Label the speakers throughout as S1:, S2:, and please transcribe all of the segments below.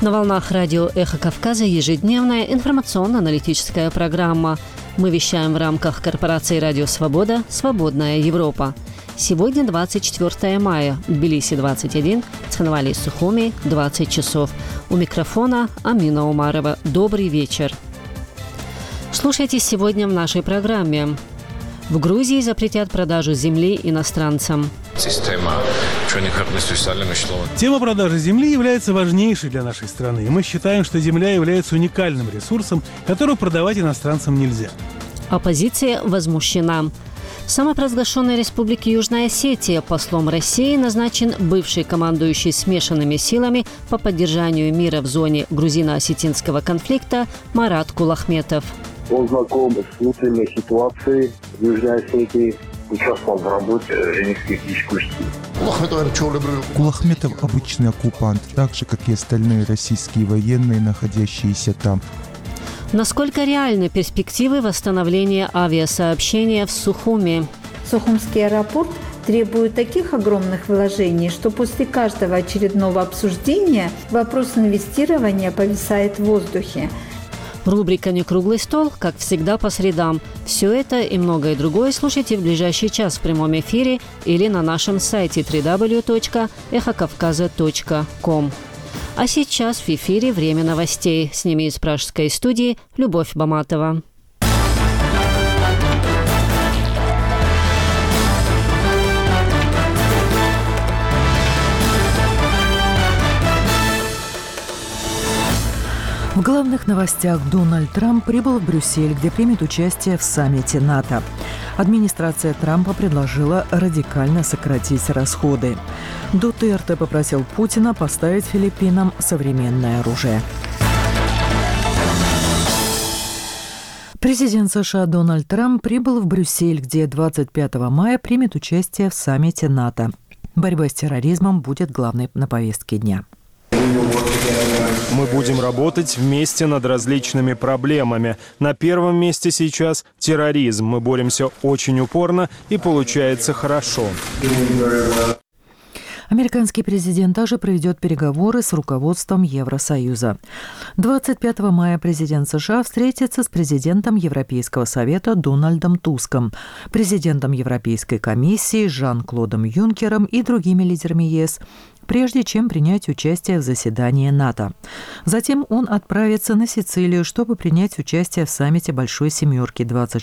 S1: На волнах радио «Эхо Кавказа» ежедневная информационно-аналитическая программа. Мы вещаем в рамках корпорации «Радио Свобода. Свободная Европа». Сегодня 24 мая, в Тбилиси 21, Цхинвали и Сухуми 20 часов. У микрофона Амина Умарова. Добрый вечер. Слушайте сегодня в нашей программе. В Грузии запретят продажу земли иностранцам.
S2: Тема продажи земли является важнейшей для нашей страны. И мы считаем, что земля является уникальным ресурсом, который продавать иностранцам нельзя.
S1: Оппозиция возмущена. В самопровозглашенной республике Южная Осетия послом России назначен бывший командующий смешанными силами по поддержанию мира в зоне грузино-осетинского конфликта Марат Кулахметов.
S3: Он знаком с внутренней ситуацией в Южной Осетии, участвовал в работе женевских дискуссий.
S4: Кулахметов – обычный оккупант, так же, как и остальные российские военные, находящиеся там.
S1: Насколько реальны перспективы восстановления авиасообщения в Сухуми?
S5: Сухумский аэропорт требует таких огромных вложений, что после каждого очередного обсуждения вопрос инвестирования повисает в воздухе.
S1: Рубрика «Некруглый стол», как всегда, по средам. Все это и многое другое слушайте в ближайший час в прямом эфире или на нашем сайте www.эхокавказа.ком. А сейчас в эфире «Время новостей». С ними из пражской студии Любовь Баматова.
S6: В главных новостях Дональд Трамп прибыл в Брюссель, где примет участие в саммите НАТО. Администрация Трампа предложила радикально сократить расходы. Дутерте попросил Путина поставить Филиппинам современное оружие. Президент США Дональд Трамп прибыл в Брюссель, где 25 мая примет участие в саммите НАТО. Борьба с терроризмом будет главной на повестке дня.
S7: Мы будем работать вместе над различными проблемами. На первом месте сейчас терроризм. Мы боремся очень упорно и получается хорошо.
S6: Американский президент также проведет переговоры с руководством Евросоюза. 25 мая президент США встретится с президентом Европейского совета Дональдом Туском, президентом Европейской комиссии Жан-Клодом Юнкером и другими лидерами ЕС, прежде чем принять участие в заседании НАТО. Затем он отправится на Сицилию, чтобы принять участие в саммите Большой Семерки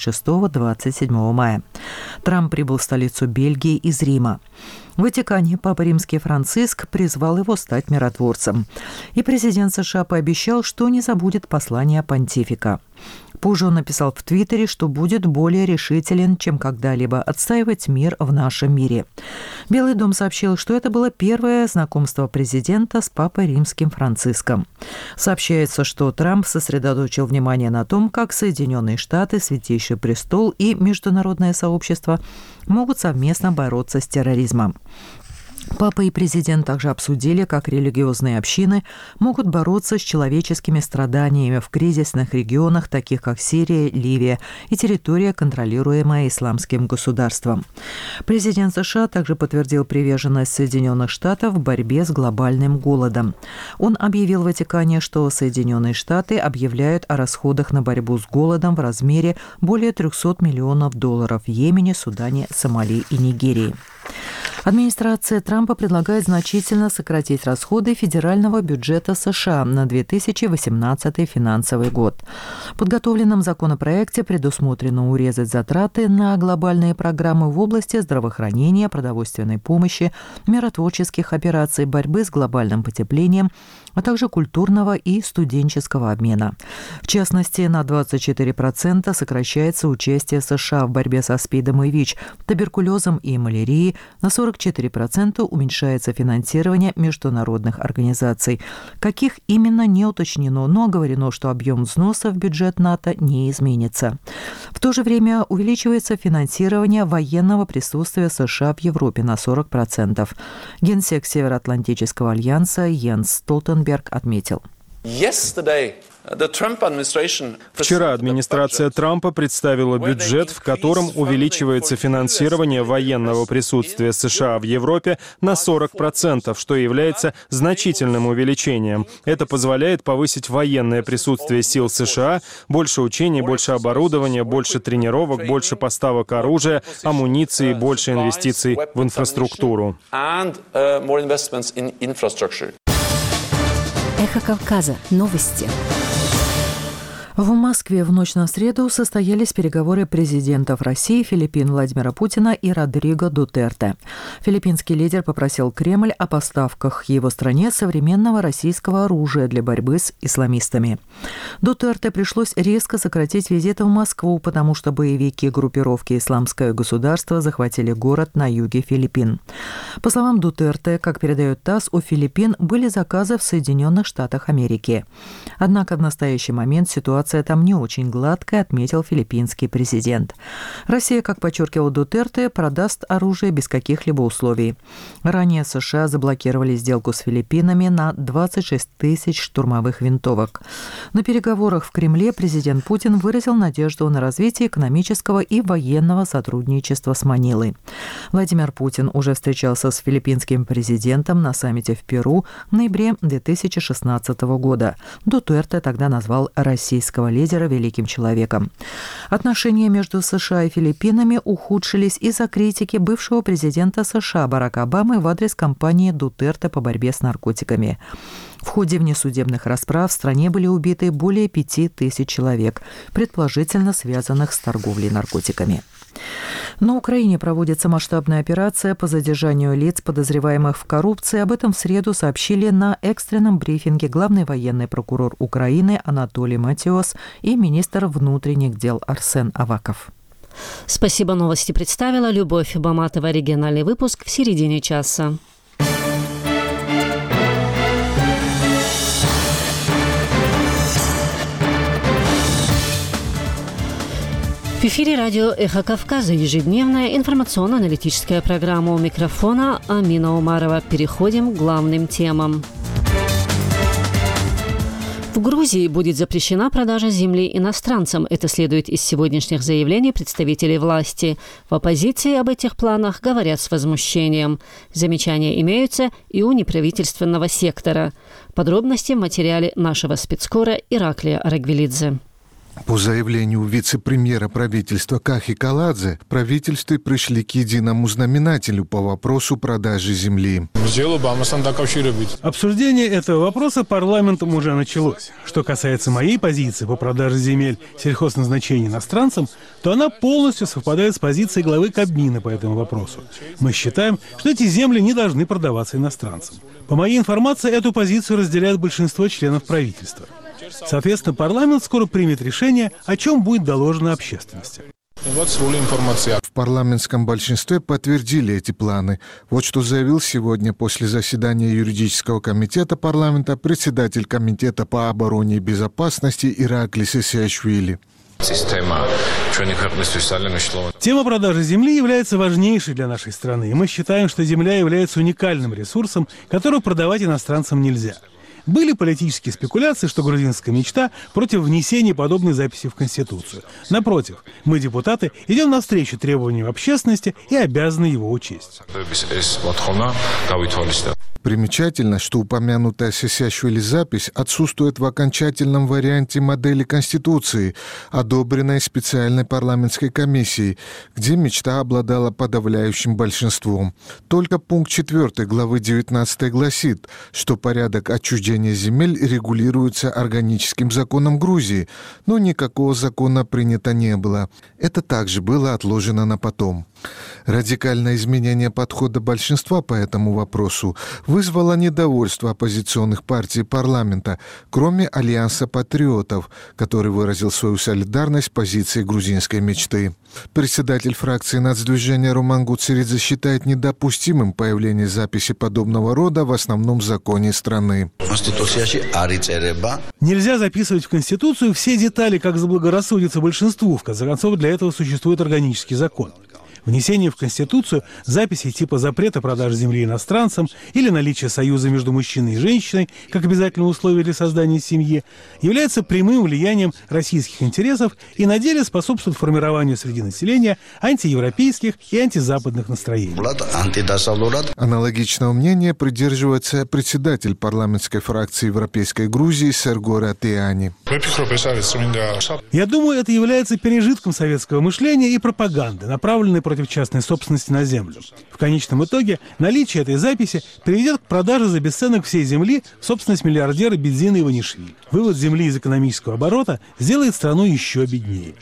S6: 26-27 мая. Трамп прибыл в столицу Бельгии из Рима. В Ватикане Папа Римский Франциск призвал его стать миротворцем. И президент США пообещал, что не забудет послание понтифика. Позже он написал в Твиттере, что будет более решителен, чем когда-либо отстаивать мир в нашем мире. Белый дом сообщил, что это было первое знакомство президента с Папой Римским Франциском. Сообщается, что Трамп сосредоточил внимание на том, как Соединенные Штаты, Святейший Престол и международное сообщество могут совместно бороться с терроризмом. Папа и президент также обсудили, как религиозные общины могут бороться с человеческими страданиями в кризисных регионах, таких как Сирия, Ливия и территория, контролируемая исламским государством. Президент США также подтвердил приверженность Соединенных Штатов в борьбе с глобальным голодом. Он объявил в Ватикане, что Соединенные Штаты объявляют о расходах на борьбу с голодом в размере более $300 миллионов в Йемене, Судане, Сомали и Нигерии. Администрация Трампа предлагает значительно сократить расходы федерального бюджета США на 2018 финансовый год. В подготовленном законопроекте предусмотрено урезать затраты на глобальные программы в области здравоохранения, продовольственной помощи, миротворческих операций, борьбы с глобальным потеплением, а также культурного и студенческого обмена. В частности, на 24% сокращается участие США в борьбе со СПИДом и ВИЧ, туберкулезом и малярией, на 44% уменьшается финансирование международных организаций. Каких именно, не уточнено, но оговорено, что объем взносов в бюджет НАТО не изменится. В то же время увеличивается финансирование военного присутствия США в Европе на 40%. Генсек Североатлантического альянса Йенс Столтенберг отметил.
S7: Вчера администрация Трампа представила бюджет, в котором увеличивается финансирование военного присутствия США в Европе на 40%, что является значительным увеличением. Это позволяет повысить военное присутствие сил США, больше учений, больше оборудования, больше тренировок, больше поставок оружия, амуниции, больше инвестиций в инфраструктуру.
S1: Эхо Кавказа. Новости.
S6: В Москве в ночь на среду состоялись переговоры президентов России, Филиппин Владимира Путина и Родриго Дутерте. Филиппинский лидер попросил Кремль о поставках его стране современного российского оружия для борьбы с исламистами. Дутерте пришлось резко сократить визит в Москву, потому что боевики группировки «Исламское государство» захватили город на юге Филиппин. По словам Дутерте, как передает ТАСС, у Филиппин были заказы в Соединенных Штатах Америки. Однако в настоящий момент ситуация там не очень гладкая, отметил филиппинский президент. Россия, как подчеркивал Дутерте, продаст оружие без каких-либо условий. Ранее США заблокировали сделку с Филиппинами на 26 тысяч штурмовых винтовок. На переговорах в Кремле президент Путин выразил надежду на развитие экономического и военного сотрудничества с Манилой. Владимир Путин уже встречался с филиппинским президентом на саммите в Перу в ноябре 2016 года. Дутерте тогда назвал российского лидера великим человеком. Отношения между США и Филиппинами ухудшились из-за критики бывшего президента США Барака Обамы в адрес кампании Дутерте по борьбе с наркотиками. В ходе внесудебных расправ в стране были убиты более 5000 человек, предположительно связанных с торговлей наркотиками. На Украине проводится масштабная операция по задержанию лиц, подозреваемых в коррупции. Об этом в среду сообщили на экстренном брифинге главный военный прокурор Украины Анатолий Матиос и министр внутренних дел Арсен Аваков.
S1: Спасибо, новости представила Любовь Баматова. Региональный выпуск в середине часа. В эфире радио «Эхо Кавказа», ежедневная информационно-аналитическая программа. У микрофона Амина Умарова. Переходим к главным темам. В Грузии будет запрещена продажа земли иностранцам. Это следует из сегодняшних заявлений представителей власти. В оппозиции об этих планах говорят с возмущением. Замечания имеются и у неправительственного сектора. Подробности в материале нашего спецкора Ираклия Арагвелидзе.
S8: По заявлению вице-премьера правительства Кахи Каладзе, правительства пришли к единому знаменателю по вопросу продажи земли.
S2: Обсуждение этого вопроса парламентом уже началось. Что касается моей позиции по продаже земель сельхозназначения иностранцам, то она полностью совпадает с позицией главы Кабмина по этому вопросу. Мы считаем, что эти земли не должны продаваться иностранцам. По моей информации, эту позицию разделяет большинство членов правительства. Соответственно, парламент скоро примет решение, о чем будет доложено общественности.
S8: В парламентском большинстве подтвердили эти планы. Вот что заявил сегодня после заседания юридического комитета парламента председатель комитета по обороне и безопасности Ираклий Сесиашвили.
S2: Тема продажи земли является важнейшей для нашей страны, и мы считаем, что земля является уникальным ресурсом, который продавать иностранцам нельзя. Были политические спекуляции, что грузинская мечта против внесения подобной записи в Конституцию. Напротив, мы, депутаты, идем навстречу требованиям общественности и обязаны его учесть.
S8: Примечательно, что упомянутая Сесиашвили запись отсутствует в окончательном варианте модели Конституции, одобренной специальной парламентской комиссией, где мечта обладала подавляющим большинством. Только пункт 4 главы 19 гласит, что порядок отчуждения земель регулируется органическим законом Грузии, но никакого закона принято не было. Это также было отложено на потом. Радикальное изменение подхода большинства по этому вопросу вызвало недовольство оппозиционных партий парламента, кроме Альянса патриотов, который выразил свою солидарность с позицией грузинской мечты. Председатель фракции нацдвижения Роман Гуцеридзе считает недопустимым появление записи подобного рода в основном законе страны.
S2: Нельзя записывать в Конституцию все детали, как заблагорассудится большинству. В конце концов, для этого существует органический закон. Внесение в Конституцию записей типа запрета продажи земли иностранцам или наличие союза между мужчиной и женщиной как обязательное условие для создания семьи является прямым влиянием российских интересов и на деле способствует формированию среди населения антиевропейских и антизападных настроений.
S8: Аналогичного мнения придерживается председатель парламентской фракции Европейской Грузии Серго Ратиани.
S2: Я думаю, это является пережитком советского мышления и пропаганды, направленной против частной собственности на землю. В конечном итоге наличие этой записи приведет к продаже за бесценок всей земли в собственность миллиардера Бедзина Иванишвили. Вывод земли из экономического оборота сделает страну еще беднее.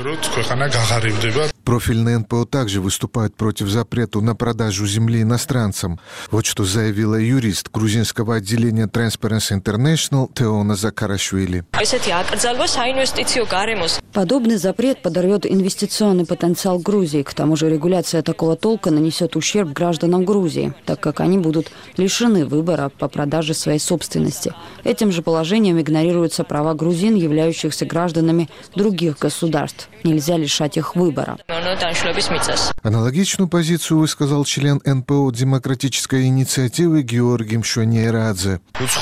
S8: Профильные НПО также выступают против запрета на продажу земли иностранцам. Вот что заявила юрист грузинского отделения Transparency International Теона Закарашвили.
S9: Подобный запрет подорвет инвестиционный потенциал Грузии. К тому же регуляция такого толка нанесет ущерб гражданам Грузии, так как они будут лишены выбора по продаже своей собственности. Этим же положением игнорируются права грузин, являющихся гражданами других государств. Нельзя лишать их выбора.
S8: Аналогичную позицию высказал член НПО демократической инициативы Георгий Мшонейрадзе.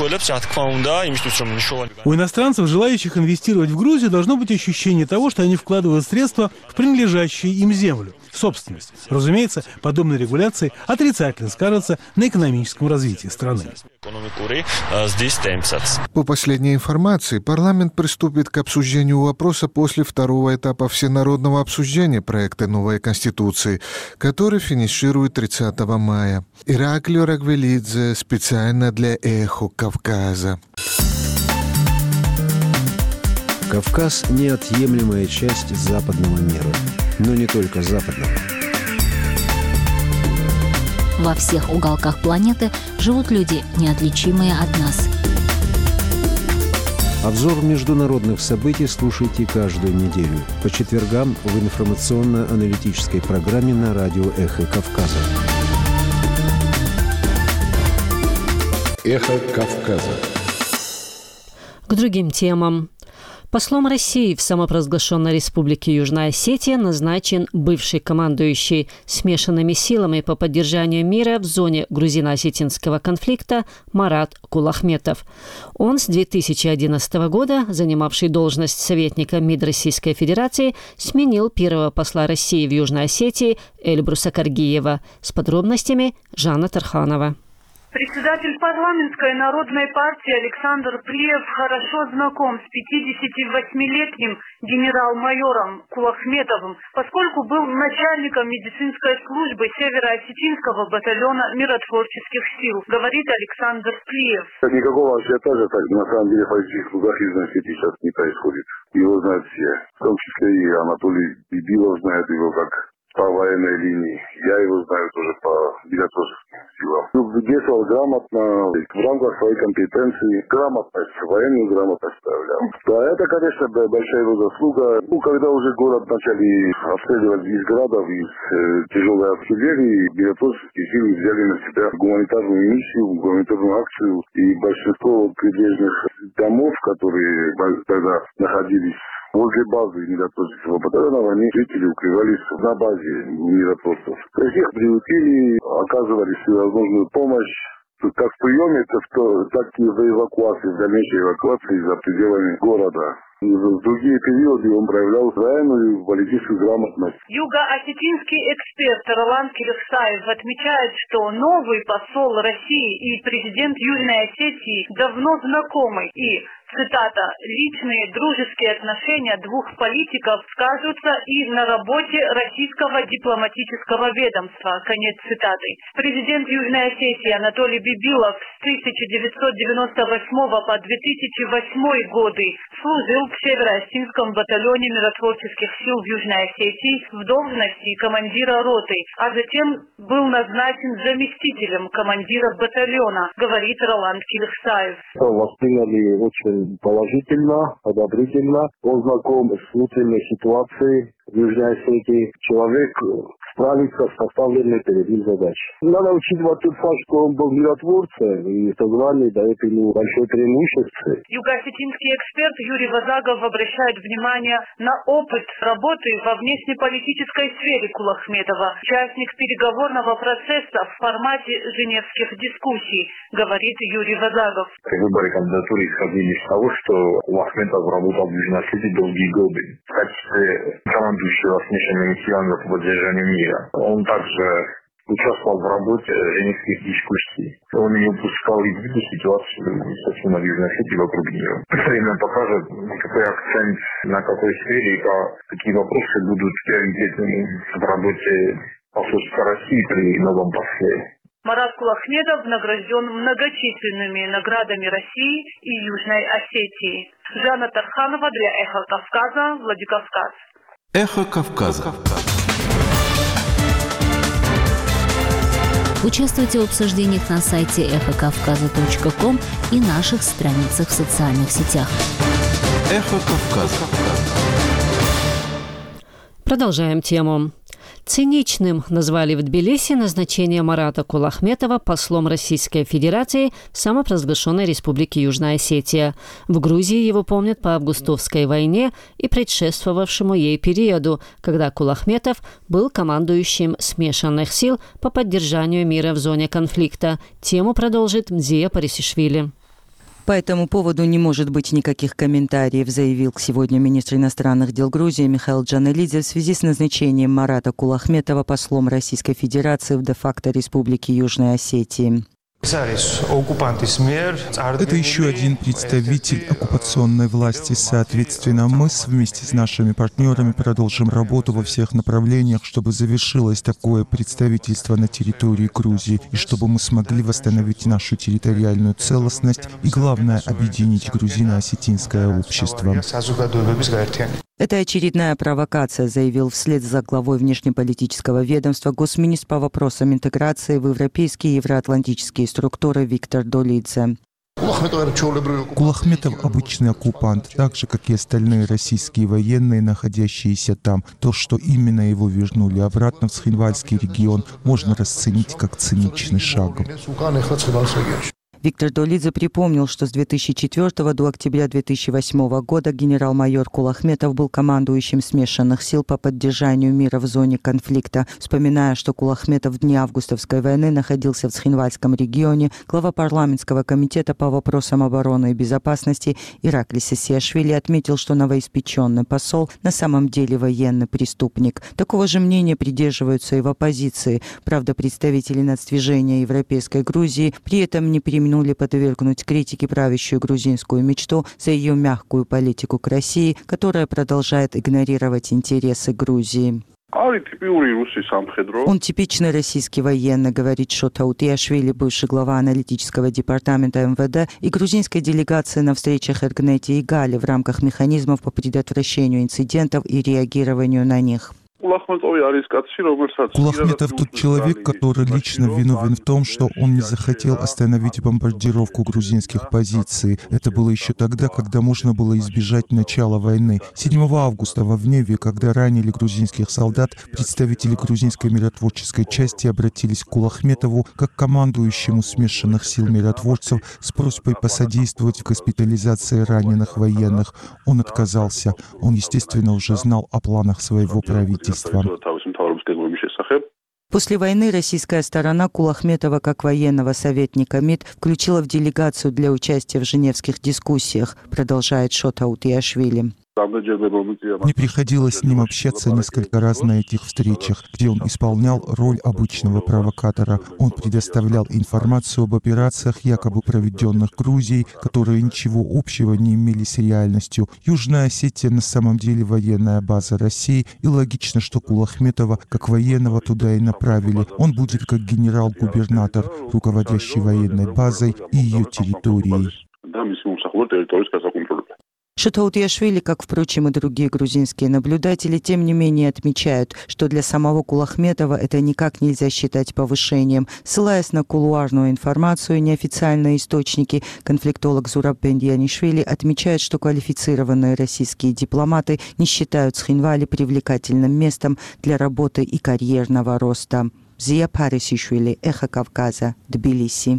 S2: У иностранцев, желающих инвестировать в Грузию, должно быть ощущение того, что они вкладывают средства в принадлежащую им землю, в собственность. Разумеется, подобные регуляции отрицательно скажутся на экономическом развитии страны.
S8: По последней информации, парламент приступит к обсуждению вопроса после второго этапа всенародного обсуждения проекта новой Конституции, который финиширует 30 мая. Ираклио Рагвелидзе специально для «Эхо Кавказа».
S10: Кавказ – неотъемлемая часть западного мира, но не только западного.
S11: Во всех уголках планеты живут люди, неотличимые от нас.
S10: Обзор международных событий слушайте каждую неделю по четвергам в информационно-аналитической программе на радио «Эхо Кавказа».
S12: «Эхо Кавказа».
S1: К другим темам. Послом России в самопровозглашенной Республике Южная Осетия назначен бывший командующий смешанными силами по поддержанию мира в зоне грузино-осетинского конфликта Марат Кулахметов. Он с 2011 года, занимавший должность советника МИД Российской Федерации, сменил первого посла России в Южной Осетии Эльбруса Каргиева. С подробностями Жанна Тарханова.
S13: Председатель парламентской народной партии Александр Плиев хорошо знаком с 58-летним генерал-майором Кулахметовым, поскольку был начальником медицинской службы Северо-Осетинского батальона миротворческих сил, говорит Александр Плиев.
S3: Никакого ажиотажа так на самом деле в политических кругах Южной Осетии сейчас не происходит. Его знают все, в том числе и Анатолий Бибилов знает его как по военной линии. Я его знаю тоже по миротворческим силам. Действовал грамотно, в рамках своей компетенции, грамотность, военную грамотность проявлял. Да, это, конечно, большая его заслуга. Когда уже город начали обстреливать из градов, из тяжелой артиллерии, миротворческие силы взяли на себя гуманитарную миссию, гуманитарную акцию. И большинство прибрежных домов, которые тогда находились возле базы миротворческого батальона, они жители укрывались на базе миротворцев. То есть их приютили, оказывали всевозможную помощь, как в приеме, так и в эвакуации, в дальнейшей эвакуации за пределами города. И в другие периоды он проявлял военную политическую грамотность.
S13: Юго-осетинский эксперт Ролан Кирхсаев отмечает, что новый посол России и президент Южной Осетии давно знакомы и, цитата, «личные дружеские отношения двух политиков скажутся и на работе российского дипломатического ведомства». Конец цитаты. Президент Южной Осетии Анатолий Бибилов с 1998 по 2008 годы служил в Северо-Осетинском батальоне миротворческих сил в Южной Осетии в должности командира роты, а затем был назначен заместителем командира батальона, говорит Ролан Кирхсаев.
S3: Восприняли очень положительно, одобрительно. Он знаком с внутренней ситуацией в Южной Осетии. Человек справиться с поставленной перед ним задачей. Надо учитывать тот факт, что он был миротворцем, и это звание дает ему большое преимущество.
S13: Юго-осетинский эксперт Юрий Вазагов обращает внимание на опыт работы во внешнеполитической сфере Кулахметова, участник переговорного процесса в формате женевских дискуссий, говорит Юрий Вазагов.
S3: При выборе кандидатуры исходили из того, что Кулахметов работал в Южной Осетии долгие годы в качестве командующего смешанными силами по поддержанию мира. Он также участвовал в работе женевских дискуссий. Он не упускал из виду ситуацию в Южной Осетии вокруг нее. Время покажет, какой акцент на какой сфере и какие вопросы будут приоритетными в работе посольства России при новом после.
S13: Марат Кулахметов награжден многочисленными наградами России и Южной Осетии. Жанна Тарханова для «Эхо Кавказа», Владикавказ.
S12: «Эхо Кавказа».
S11: Участвуйте в обсуждениях на сайте эхокавказа.ком и наших страницах в социальных сетях.
S12: «Эхо Кавказа».
S1: Продолжаем тему. Циничным назвали в Тбилиси назначение Марата Кулахметова послом Российской Федерации в самопровозглашенной Республике Южная Осетия. В Грузии его помнят по августовской войне и предшествовавшему ей периоду, когда Кулахметов был командующим смешанных сил по поддержанию мира в зоне конфликта. Тему продолжит Мзия Парисишвили.
S14: По этому поводу не может быть никаких комментариев, заявил сегодня министр иностранных дел Грузии Михаил Джанелидзе в связи с назначением Марата Кулахметова послом Российской Федерации в де-факто Республике Южной Осетии.
S4: Это еще один представитель оккупационной власти. Соответственно, мы вместе с нашими партнерами продолжим работу во всех направлениях, чтобы завершилось такое представительство на территории Грузии, и чтобы мы смогли восстановить нашу территориальную целостность и, главное, объединить грузино-осетинское общество.
S14: Это очередная провокация, заявил вслед за главой внешнеполитического ведомства госминистр по вопросам интеграции в европейские и евроатлантические структуры Виктор Долидзе.
S4: Кулахметов – обычный оккупант, так же, как и остальные российские военные, находящиеся там. То, что именно его вернули обратно в Схинвальский регион, можно расценить как циничный шаг.
S14: Виктор Долидзе припомнил, что с 2004 до октября 2008 года генерал-майор Кулахметов был командующим смешанных сил по поддержанию мира в зоне конфликта. Вспоминая, что Кулахметов в дни августовской войны находился в Схинвальском регионе, глава парламентского комитета по вопросам обороны и безопасности Ираклий Сесиашвили отметил, что новоиспеченный посол на самом деле военный преступник. Такого же мнения придерживаются и в оппозиции. Правда, представители нацдвижения Европейской Грузии при этом не преминули подвергнуть критике правящую грузинскую мечту за ее мягкую политику к России, которая продолжает игнорировать интересы Грузии. Он типичный российский военный, говорит Шота Утиашвили, бывший глава аналитического департамента МВД и грузинской делегации на встречах Эргнети и Гали в рамках механизмов по предотвращению инцидентов и реагированию на них.
S4: Кулахметов тот человек, который лично виновен в том, что он не захотел остановить бомбардировку грузинских позиций. Это было еще тогда, когда можно было избежать начала войны. 7 августа во Вневе, когда ранили грузинских солдат, представители грузинской миротворческой части обратились к Кулахметову как командующему смешанных сил миротворцев с просьбой посодействовать в госпитализации раненых военных. Он отказался. Он, естественно, уже знал о планах своего правительства.
S14: После войны российская сторона Кулахметова как военного советника МИД включила в делегацию для участия в женевских дискуссиях, продолжает Шота Утиашвили.
S4: Мне приходилось с ним общаться несколько раз на этих встречах, где он исполнял роль обычного провокатора. Он предоставлял информацию об операциях, якобы проведенных Грузией, которые ничего общего не имели с реальностью. Южная Осетия на самом деле военная база России, и логично, что Кулахметова как военного туда и направили. Он будет как генерал-губернатор, руководящий военной базой и ее территорией.
S14: Шатаутиашвили, как, впрочем, и другие грузинские наблюдатели, тем не менее отмечают, что для самого Кулахметова это никак нельзя считать повышением. Ссылаясь на кулуарную информацию и неофициальные источники, конфликтолог Зураб Бендианишвили отмечает, что квалифицированные российские дипломаты не считают Схинвали привлекательным местом для работы и карьерного роста. Зия Парисишвили, Эхо Кавказа, Тбилиси.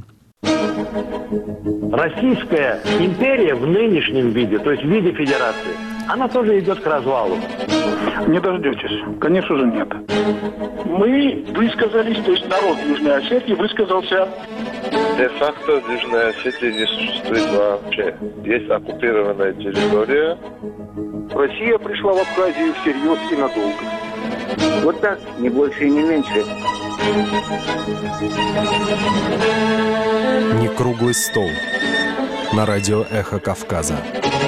S15: Российская империя в нынешнем виде, то есть в виде федерации, она тоже идет к развалу.
S16: Не дождетесь. Конечно же, нет. Мы высказались, то есть народ Южной Осетии высказался.
S17: Де-факто Южная Осетия не существует вообще. Есть оккупированная территория.
S16: Россия пришла в Абхазию всерьез и надолго.
S18: Вот так, не больше и не меньше.
S7: Не круглый стол. На радио «Эхо Кавказа».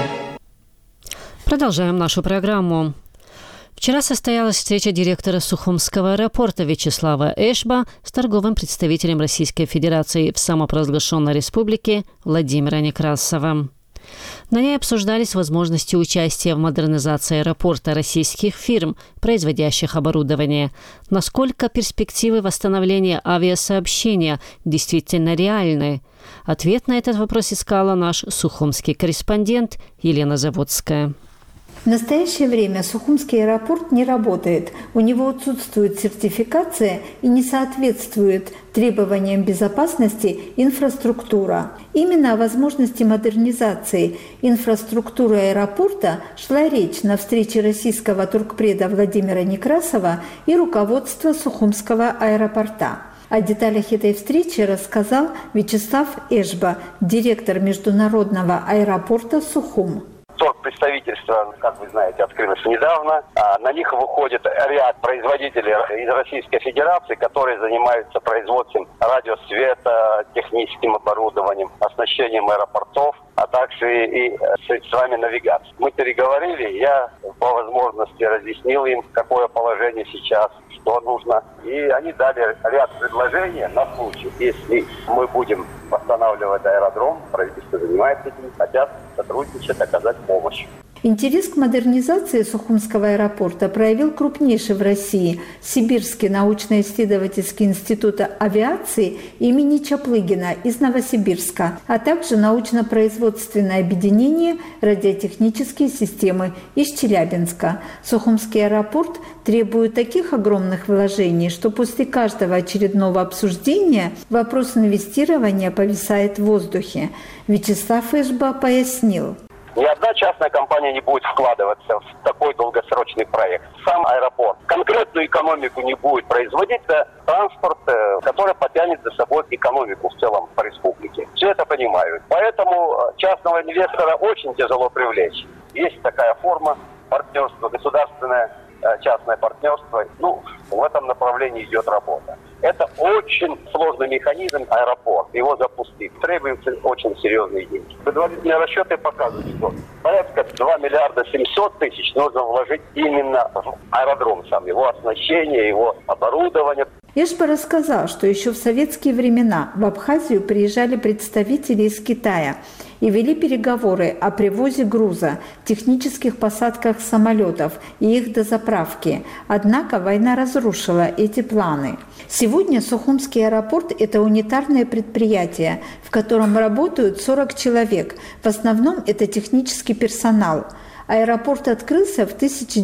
S1: Продолжаем нашу программу. Вчера состоялась встреча директора Сухумского аэропорта Вячеслава Эшба с торговым представителем Российской Федерации в самопровозглашенной республике Владимиром Некрасовым. На ней обсуждались возможности участия в модернизации аэропорта российских фирм, производящих оборудование. Насколько перспективы восстановления авиасообщения действительно реальны? Ответ на этот вопрос искала наш сухумский корреспондент Елена Заводская.
S5: В настоящее время Сухумский аэропорт не работает. У него отсутствует сертификация и не соответствует требованиям безопасности инфраструктура. Именно о возможности модернизации инфраструктуры аэропорта шла речь на встрече российского торгпреда Владимира Некрасова и руководства Сухумского аэропорта. О деталях этой встречи рассказал Вячеслав Эшба, директор международного аэропорта Сухум.
S19: Торгпредставительство, как вы знаете, открылось недавно. На них выходит ряд производителей из Российской Федерации, которые занимаются производством радиосвета, техническим оборудованием, оснащением аэропортов, а также и средствами навигации. Мы переговорили, я по возможности разъяснил им, какое положение сейчас, что нужно. И они дали ряд предложений на случай, если мы будем восстанавливать аэродром, правительство занимается этим, хотят сотрудничать, оказать помощь.
S5: Интерес к модернизации Сухумского аэропорта проявил крупнейший в России Сибирский научно-исследовательский институт авиации имени Чаплыгина из Новосибирска, а также научно-производственное объединение «Радиотехнические системы» из Челябинска. Сухумский аэропорт требует таких огромных вложений, что после каждого очередного обсуждения вопрос инвестирования повисает в воздухе. Вячеслав Эшба пояснил.
S19: Ни одна частная компания не будет вкладываться в такой долгосрочный проект. Сам аэропорт конкретную экономику не будет производить, это транспорт, который потянет за собой экономику в целом по республике. Все это понимают. Поэтому частного инвестора очень тяжело привлечь. Есть такая форма партнерства, государственное частное партнерство. В этом направлении идет работа. Это очень сложный механизм аэропорт. Его запустить требуются очень серьезные деньги. Предварительные расчеты показывают, что порядка 2 миллиарда 700 тысяч нужно вложить именно в аэродром сам, его оснащение, его оборудование.
S5: Эшба рассказал, что еще в советские времена в Абхазию приезжали представители из Китая и вели переговоры о привозе груза, технических посадках самолетов и их дозаправке. Однако война разрушила эти планы. Сегодня Сухумский аэропорт – это унитарное предприятие, в котором работают 40 человек. В основном это технический персонал. Аэропорт открылся в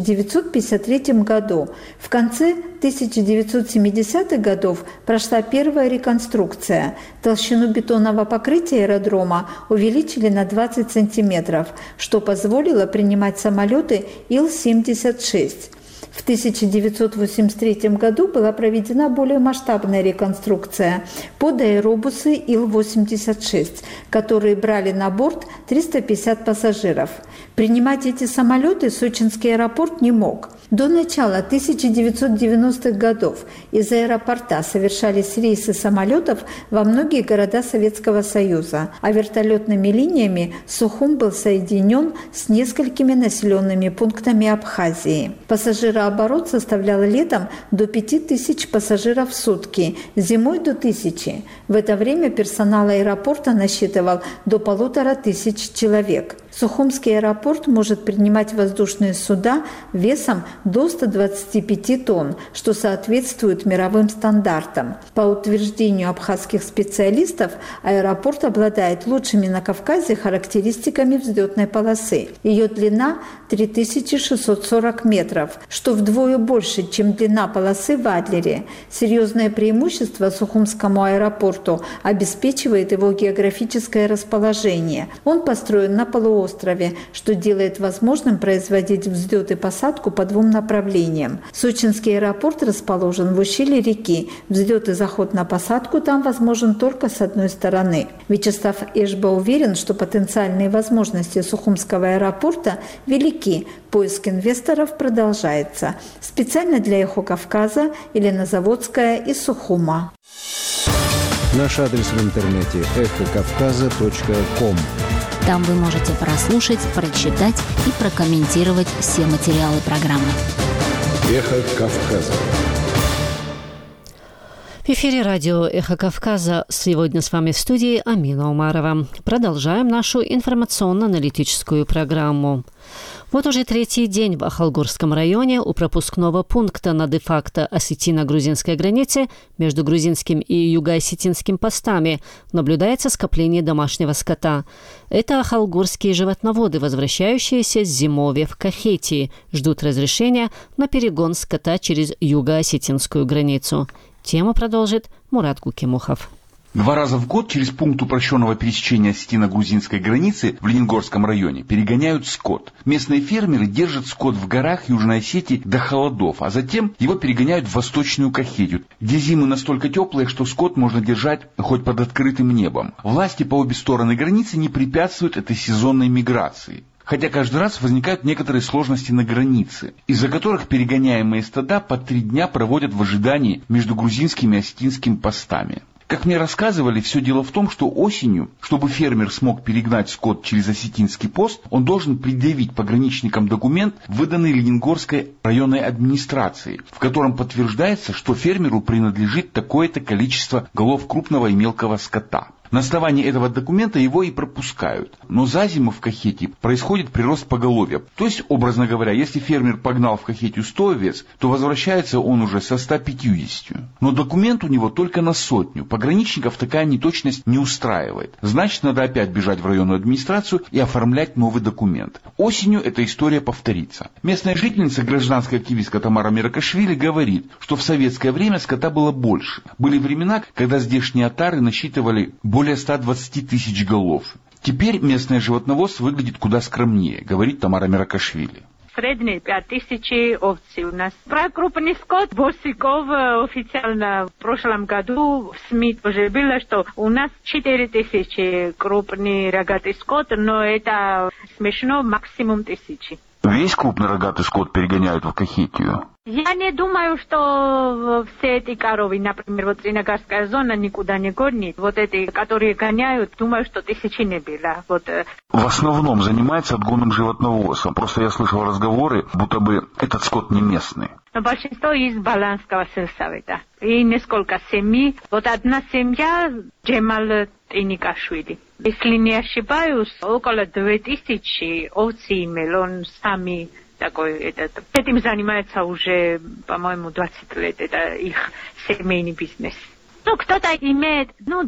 S5: 1953 году. В конце 1970-х годов прошла первая реконструкция. Толщину бетонного покрытия аэродрома увеличили на 20 сантиметров, что позволило принимать самолеты Ил-76. В 1983 году была проведена более масштабная реконструкция под аэробусы Ил-86, которые брали на борт 350 пассажиров. Принимать эти самолеты Сочинский аэропорт не мог. До начала 1990-х годов из аэропорта совершались рейсы самолетов во многие города Советского Союза, а вертолетными линиями Сухум был соединен с несколькими населенными пунктами Абхазии. Пассажирооборот составлял летом до 5000 пассажиров в сутки, зимой до 1000. В это время персонал аэропорта насчитывал до 1500 человек. Сухумский аэропорт может принимать воздушные суда весом до 125 тонн, что соответствует мировым стандартам. По утверждению абхазских специалистов, аэропорт обладает лучшими на Кавказе характеристиками взлетной полосы. Ее длина 3640 метров, что вдвое больше, чем длина полосы в Адлере. Серьезное преимущество Сухумскому аэропорту обеспечивает его географическое расположение. Он построен на полуострове, что делает возможным производить взлет и посадку по двум направлениям. Сочинский аэропорт расположен в ущелье реки. Взлет и заход на посадку там возможен только с одной стороны. Вячеслав Эшба уверен, что потенциальные возможности Сухумского аэропорта велики. Поиск инвесторов продолжается. Специально для «Эхо Кавказа» Елена Заводская из Сухума.
S10: Наш адрес в интернете эхокавказа.ком.
S11: Там вы можете прослушать, прочитать и прокомментировать все материалы программы.
S12: Эхо Кавказа.
S1: В эфире радио «Эхо Кавказа». Сегодня с вами в студии Амина Умарова. Продолжаем нашу информационно-аналитическую программу. Вот уже третий день в Ахалгорском районе у пропускного пункта на де-факто осетино-грузинской границе между грузинским и юго-осетинским постами наблюдается скопление домашнего скота. Это ахалгорские животноводы, возвращающиеся с зимовья в Кахетии, ждут разрешения на перегон скота через юго-осетинскую границу. Тему продолжит Мурат Гукимухов.
S20: 2 раза в год через пункт упрощенного пересечения осетино-грузинской границы в Лениногорском районе перегоняют скот. Местные фермеры держат скот в горах Южной Осетии до холодов, а затем его перегоняют в Восточную Кахетию, где зимы настолько теплые, что скот можно держать хоть под открытым небом. Власти по обе стороны границы не препятствуют этой сезонной миграции. Хотя каждый раз возникают некоторые сложности на границе, из-за которых перегоняемые стада по 3 дня проводят в ожидании между грузинскими и осетинскими постами. Как мне рассказывали, все дело в том, что осенью, чтобы фермер смог перегнать скот через осетинский пост, он должен предъявить пограничникам документ, выданный Лениногорской районной администрацией, в котором подтверждается, что фермеру принадлежит такое-то количество голов крупного и мелкого скота. На основании этого документа его и пропускают. Но за зиму в Кахетии происходит прирост поголовья. То есть, образно говоря, если фермер погнал в Кахетию 100 овец, то возвращается он уже со 150. Но документ у него только на 100. Пограничников такая неточность не устраивает. Значит, надо опять бежать в районную администрацию и оформлять новый документ. Осенью эта история повторится. Местная жительница, гражданская активистка Тамара Миракашвили, говорит, что в советское время скота было больше. Были времена, когда здешние отары насчитывали более 120 тысяч голов. Теперь местное животноводство выглядит куда скромнее, говорит Тамара Миракашвили.
S21: Средние 5000 овцы у нас. Про крупный скот Босиков официально в прошлом году в СМИ уже было, что у нас 4000 крупный рогатый скот, но это смешно, максимум 1000.
S20: Весь крупный рогатый скот перегоняют в Кахетию?
S21: Я не думаю, что все эти коровы, например, вот Лениногорская зона никуда не гонит. Вот эти, которые гоняют, думаю, что 1000 не было. Вот.
S20: В основном занимается отгоном животноводством. Просто я слышал разговоры, будто бы этот скот не местный.
S21: Но большинство из Баланского сельсовета. И несколько семей. Вот одна семья Джемал Триникашвили. Если не ошибаюсь, около 2000 овцы имел он сами. Этим занимается уже, по-моему, 20 лет. Это их семейный бизнес. Ну, кто-то имеет,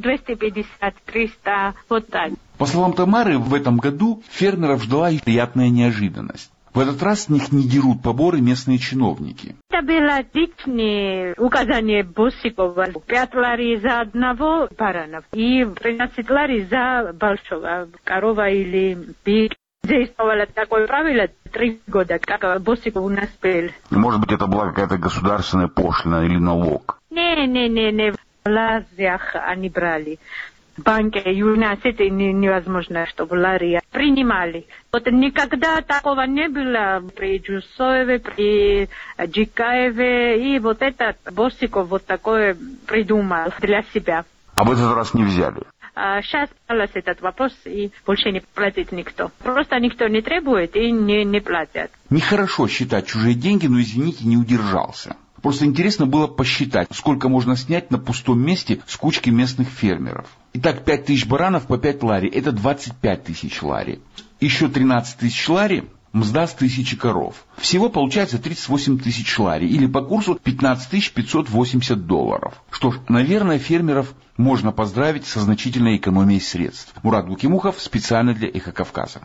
S21: 250-300, вот так.
S20: По словам Тамары, в этом году фермеров ждала приятная неожиданность. В этот раз с них не дерут поборы местные чиновники.
S21: Это было личное указание Босикова. 5 лари за одного барана и 13 лари за большого корова или бык. Действовало такое правило 3 года, как Босиков у нас был.
S20: Может быть, это была какая-то государственная пошлина или налог?
S21: Не. В ларях они брали. В банке Южной Осетии невозможно, чтобы лари принимали. Вот никогда такого не было при Джусоеве, при Джикаеве. И вот этот Босиков вот такое придумал для себя.
S20: А в этот раз не взяли?
S21: Сейчас остался этот вопрос, и больше не платит никто. Просто никто не требует и не платят.
S20: Нехорошо считать чужие деньги, но, извините, не удержался. Просто интересно было посчитать, сколько можно снять на пустом месте с кучки местных фермеров. Итак, 5000 баранов по 5 лари – это 25 000 лари. еще 13 тысяч лари мзда с 1000 коров. Всего получается 38 тысяч лари, или по курсу $15 580. Что ж, наверное, фермеров можно поздравить со значительной экономией средств. Мурат Гукимухов специально для «Эхо Кавказа».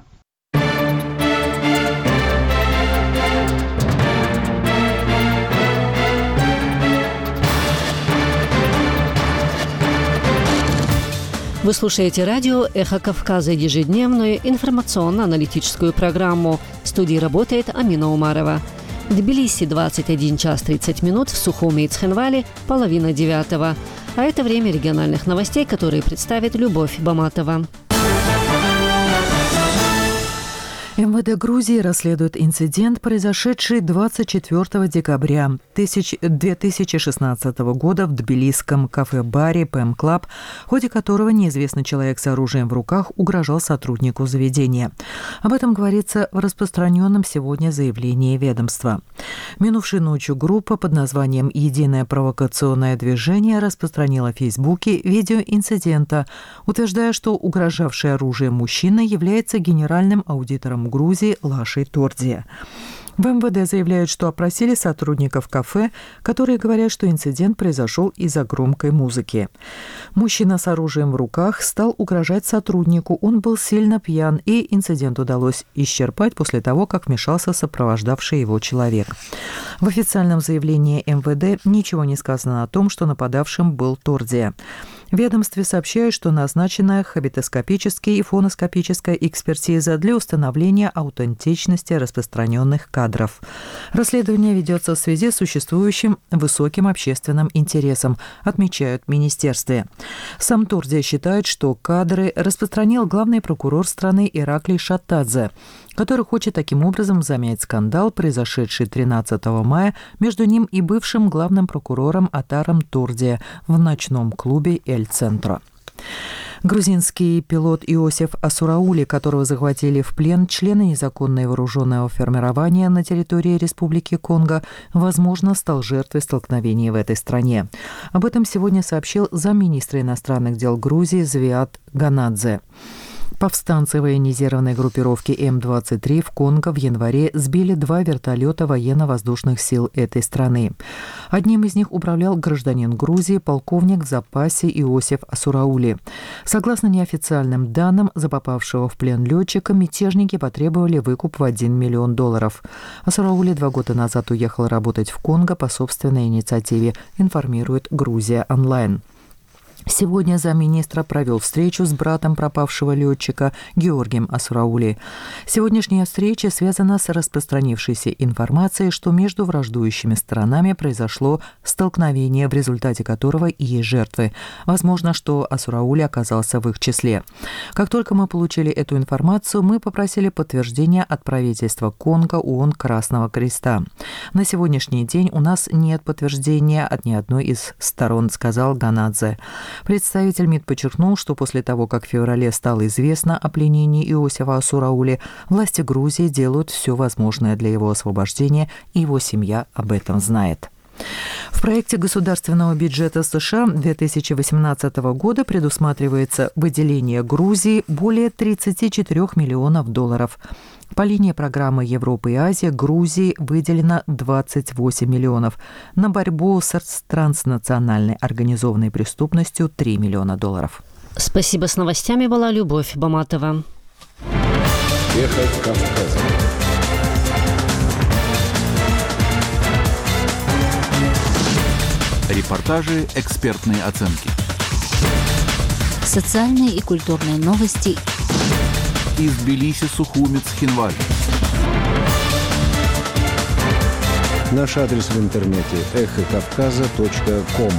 S1: Вы слушаете радио «Эхо Кавказа», ежедневную информационно-аналитическую программу. В студии работает Амина Умарова. В Тбилиси 21 час 30 минут, в Сухуми и Цхинвале половина 9. А это время региональных новостей, которые представит Любовь Баматова.
S6: МВД Грузии расследует инцидент, произошедший 24 декабря 2016 года в тбилисском кафе-баре «ПМ Клаб», в ходе которого неизвестный человек с оружием в руках угрожал сотруднику заведения. Об этом говорится в распространенном сегодня заявлении ведомства. Минувшей ночью группа под названием «Единое провокационное движение» распространила в Фейсбуке видео инцидента, утверждая, что угрожавший оружием мужчина является генеральным аудитором Грузии Лашей Тордия. В МВД заявляют, что опросили сотрудников кафе, которые говорят, что инцидент произошел из-за громкой музыки. Мужчина с оружием в руках стал угрожать сотруднику. Он был сильно пьян, и инцидент удалось исчерпать после того, как вмешался сопровождавший его человек. В официальном заявлении МВД ничего не сказано о том, что нападавшим был Тордия. В ведомстве сообщают, что назначена хабитоскопическая и фоноскопическая экспертиза для установления аутентичности распространенных кадров. Расследование ведется в связи с существующим высоким общественным интересом, отмечают в министерстве. Сам Тордия считает, что кадры распространил главный прокурор страны Ираклий Шатадзе, который хочет таким образом замять скандал, произошедший 13 мая между ним и бывшим главным прокурором Атаром Тордия в ночном клубе «Эль-Центро». Грузинский пилот Иосиф Асураули, которого захватили в плен члены незаконного вооруженного формирования на территории Республики Конго, возможно, стал жертвой столкновений в этой стране. Об этом сегодня сообщил замминистра иностранных дел Грузии Звиат Ганадзе. Повстанцы военизированной группировки М-23 в Конго в январе сбили 2 вертолета военно-воздушных сил этой страны. Одним из них управлял гражданин Грузии, полковник в запасе Иосиф Асураули. Согласно неофициальным данным, за попавшего в плен летчика мятежники потребовали выкуп в $1 миллион. Асураули 2 года назад уехал работать в Конго по собственной инициативе, информирует Грузия онлайн. Сегодня замминистра провел встречу с братом пропавшего летчика Георгием Асураули. Сегодняшняя встреча связана с распространившейся информацией, что между враждующими сторонами произошло столкновение, в результате которого и есть жертвы. Возможно, что Асураули оказался в их числе. Как только мы получили эту информацию, мы попросили подтверждения от правительства Конго, ООН, Красного Креста. На сегодняшний день у нас нет подтверждения от ни одной из сторон, сказал Ганадзе. Представитель МИД подчеркнул, что после того, как в феврале стало известно о пленении Иосифа Асураули, власти Грузии делают все возможное для его освобождения, и его семья об этом знает. В проекте государственного бюджета США 2018 года предусматривается выделение Грузии более $34 миллионов. По линии программы Европа и Азия Грузии выделено 28 миллионов. На борьбу с транснациональной организованной преступностью $3 миллиона.
S1: Спасибо. С новостями была Любовь Баматова.
S12: Эхо Кавказа.
S22: Репортажи, экспертные оценки.
S11: Социальные и культурные новости.
S22: Из Тбилиси, Сухуми, Цхинвали.
S10: Наш адрес в интернете эхокавказа.ком.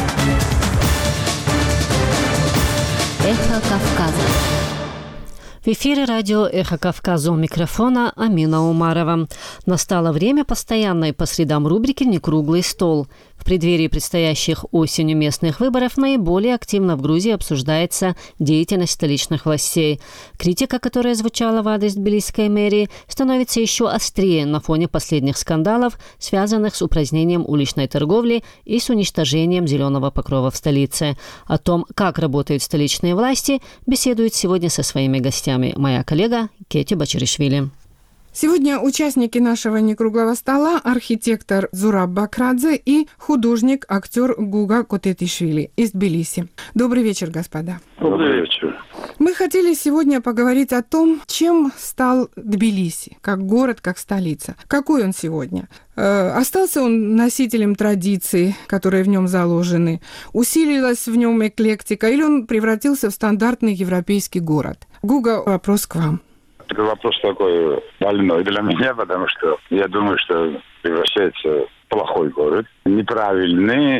S11: Эхо Кавказа.
S1: В эфире радио «Эхо Кавказа», у микрофона Амина Умарова. Настало время постоянной по средам рубрики «Некруглый стол». В преддверии предстоящих осенью местных выборов наиболее активно в Грузии обсуждается деятельность столичных властей. Критика, которая звучала в адрес тбилисской мэрии, становится еще острее на фоне последних скандалов, связанных с упразднением уличной торговли и с уничтожением зеленого покрова в столице. О том, как работают столичные власти, беседует сегодня со своими гостями новостями моя коллега Кетти Бачаришвили.
S2: Сегодня участники нашего некруглого стола – архитектор Зураб Бакрадзе и художник-актер Гуга Котетишвили из Тбилиси. Добрый вечер, господа.
S3: Добрый вечер.
S2: Мы хотели сегодня поговорить о том, чем стал Тбилиси, как город, как столица. Какой он сегодня? Остался он носителем традиций, которые в нем заложены? Усилилась в нем эклектика? Или он превратился в стандартный европейский город? Гуга, вопрос к вам.
S3: Это вопрос такой больной для меня, потому что я думаю, что превращается в плохой город, неправильный,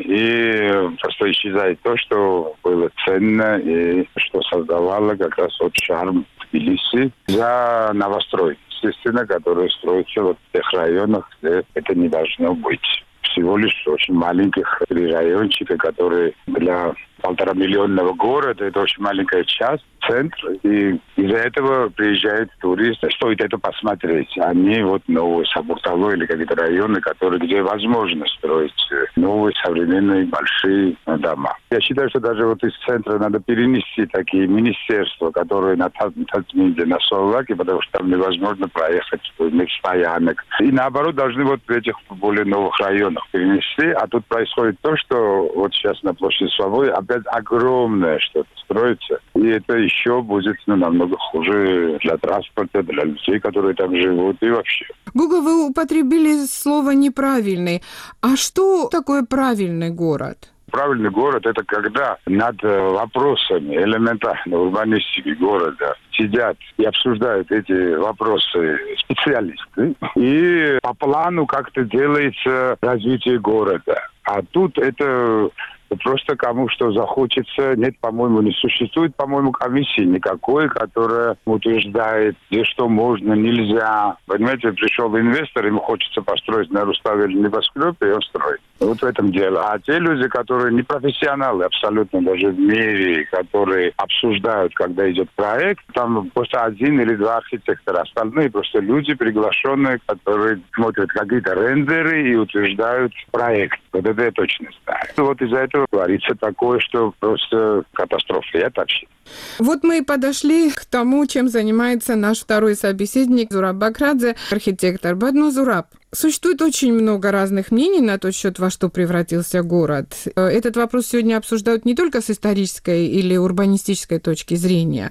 S3: и просто исчезает то, что было ценно и что создавало как раз вот шарм Тбилиси за новостройки, естественно, которые строятся вот в тех районах, где это не должно быть. Всего лишь очень маленьких райончиков, которые для 1,5-миллионного города, это очень маленькая часть, центр, и из-за этого приезжают туристы, стоит это посмотреть. Они вот новые Сабуртало или какие-то районы, где возможно строить новые современные большие дома. Я считаю, что даже вот из центра надо перенести такие министерства, которые на Татмиде, на Соллаке, потому что там невозможно проехать без стоянок. И наоборот, должны вот в этих более новых районах перенести, а тут происходит то, что вот сейчас на площади Свободы опять огромное что-то строится, и это еще будет намного хуже для транспорта, для людей, которые там живут, и вообще.
S2: Гуга, вы употребили слово «неправильный». А что такое правильный город?
S3: Правильный город – это когда над вопросами элементарной урбанистики города сидят и обсуждают эти вопросы специалисты, и по плану как-то делается развитие города. А тут это просто кому что захочется. Нет, по-моему, не существует, по-моему, комиссии никакой, которая утверждает, где что можно, нельзя. Понимаете, пришел инвестор, ему хочется построить на Руставеле небоскреб, и он строит. Вот в этом дело. А те люди, которые не профессионалы абсолютно даже в мире, которые обсуждают, когда идет проект, там просто 1 или 2 архитектора. Остальные просто люди приглашенные, которые смотрят какие-то рендеры и утверждают проект. Вот это я точно знаю. Вот из-за этого творится такое, что просто катастрофа. Я так считаю.
S2: Вот мы и подошли к тому, чем занимается наш второй собеседник Зураб Бакрадзе, архитектор. Бадно Зураб, существует очень много разных мнений на тот счет, во что превратился город. Этот вопрос сегодня обсуждают не только с исторической или урбанистической точки зрения,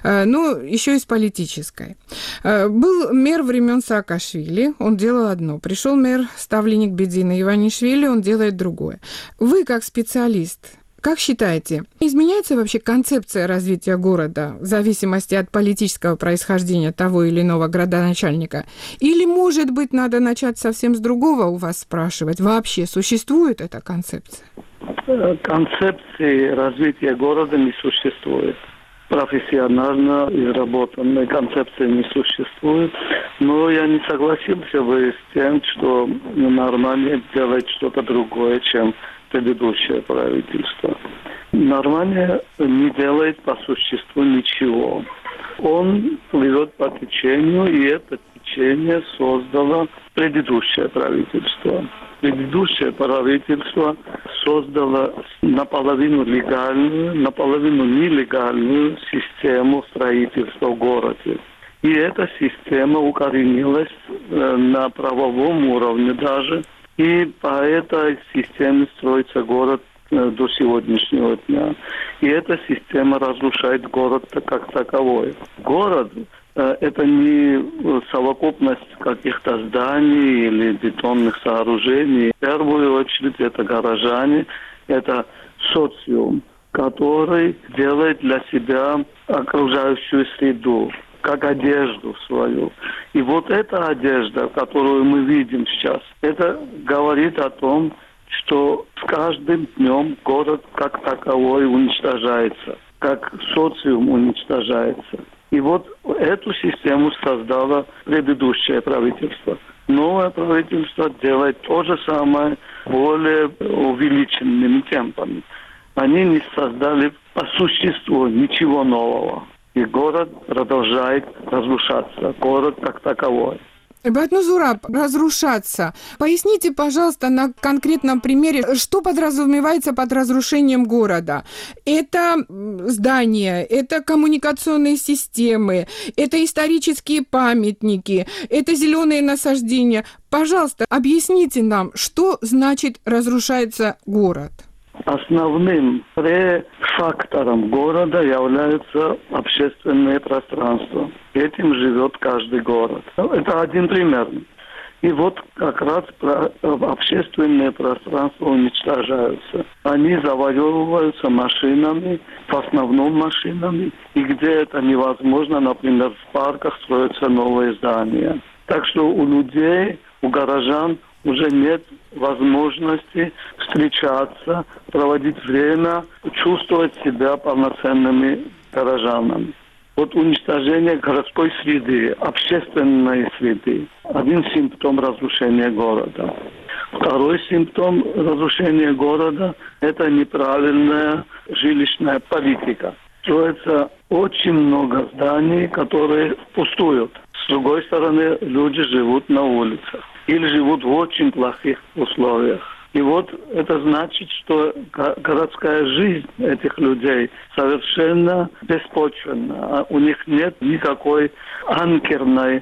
S2: но еще и с политической. Был мэр времен Саакашвили, он делал одно. Пришел мэр, ставленник Бедзина Иванишвили, он делает другое. Вы, как специалист, как считаете, изменяется вообще концепция развития города в зависимости от политического происхождения того или иного градоначальника? Или, может быть, надо начать совсем с другого у вас спрашивать? Вообще существует эта концепция?
S9: Концепции развития города не существует. Профессионально изработанной концепции не существует. Но я не согласился бы с тем, что нормально делать что-то другое, чем предыдущее правительство. Нормально не делает по существу ничего. Он плывет по течению, и это течение создало предыдущее правительство. Предыдущее правительство создало наполовину легальную, наполовину нелегальную систему строительства в городе. И эта система укоренилась на правовом уровне даже. И по этой системе строится город до сегодняшнего дня. И эта система разрушает город как таковой. Город – это не совокупность каких-то зданий или бетонных сооружений. В первую очередь это горожане, это социум, который делает для себя окружающую среду, как одежду свою. И вот эта одежда, которую мы видим сейчас, это говорит о том, что с каждым днем город как таковой уничтожается, как социум уничтожается. И вот эту систему создало предыдущее правительство. Новое правительство делает то же самое более увеличенными темпами. Они не создали по существу ничего нового. И город продолжает разрушаться. Город как таковой.
S2: Батнузураб, разрушаться. Поясните, пожалуйста, на конкретном примере, что подразумевается под разрушением города. Это здания, это коммуникационные системы, это исторические памятники, это зеленые насаждения. Пожалуйста, объясните нам, что значит разрушается город?
S9: Основным фактором города является общественное пространство. Этим живет каждый город. Это один пример. И вот как раз общественные пространства уничтожаются. Они завоевываются машинами, в основном машинами. И где это невозможно, например, в парках строятся новые здания. Так что у людей, у горожан уже нет возможности встречаться, проводить время, чувствовать себя полноценными горожанами. Вот уничтожение городской среды, общественной среды. Один симптом разрушения города. Второй симптом разрушения города – это неправильная жилищная политика. Строится очень много зданий, которые пустуют. С другой стороны, люди живут на улицах или живут в очень плохих условиях. И вот это значит, что городская жизнь этих людей совершенно беспочвенна. У них нет никакой анкерного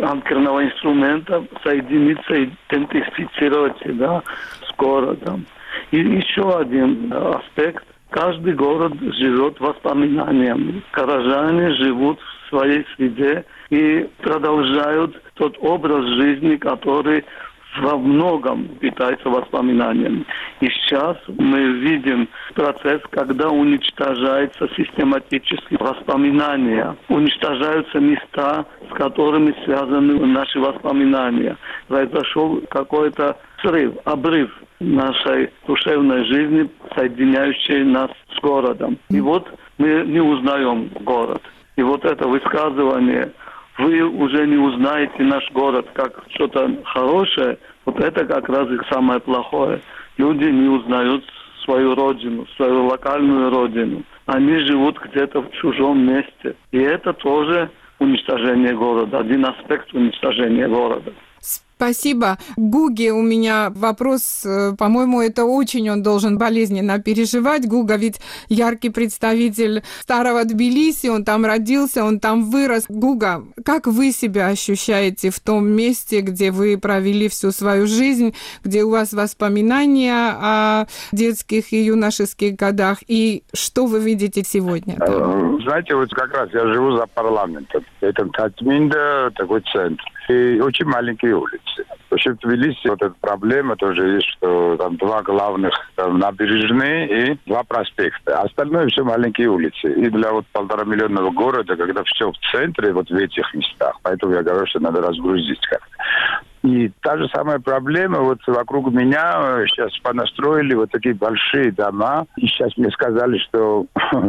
S9: инструмента соединиться, идентифицировать себя с городом. И еще один аспект. Каждый город живет воспоминаниями. Горожане живут в своей среде и продолжают тот образ жизни, который во многом питается воспоминаниями. И сейчас мы видим процесс, когда уничтожаются систематически воспоминания, уничтожаются места, с которыми связаны наши воспоминания. Произошел какой-то срыв, обрыв нашей душевной жизни, соединяющей нас с городом. И вот мы не узнаем город. И вот это высказывание «вы уже не узнаете наш город как что-то хорошее», вот это как раз и самое плохое. Люди не узнают свою родину, свою локальную родину. Они живут где-то в чужом месте. И это тоже уничтожение города, один аспект уничтожения города.
S2: Спасибо. Гуге у меня вопрос, по-моему, это очень он должен болезненно переживать. Гуга ведь яркий представитель старого Тбилиси, он там родился, он там вырос. Гуга, как вы себя ощущаете в том месте, где вы провели всю свою жизнь, где у вас воспоминания о детских и юношеских годах, и что вы видите сегодня?
S8: Знаете, вот как раз я живу за парламентом. Это Татминда, такой центр. И очень маленькие улицы. Вообще в Тбилиси вот эта проблема тоже есть, что там два главных набережные и два проспекта. Остальное все маленькие улицы. И для вот 1,5-миллионного города, когда все в центре, вот в этих местах, поэтому я говорю, что надо разгрузить как-то. И та же самая проблема, вот вокруг меня сейчас понастроили вот такие большие дома. И сейчас мне сказали, что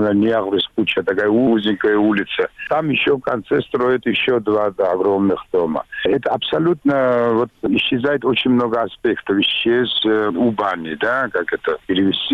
S8: куча, такая узенькая улица. Там еще в конце строят еще два огромных дома. Это абсолютно вот исчезает очень много аспектов. Исчез Убани, да, как это перевести,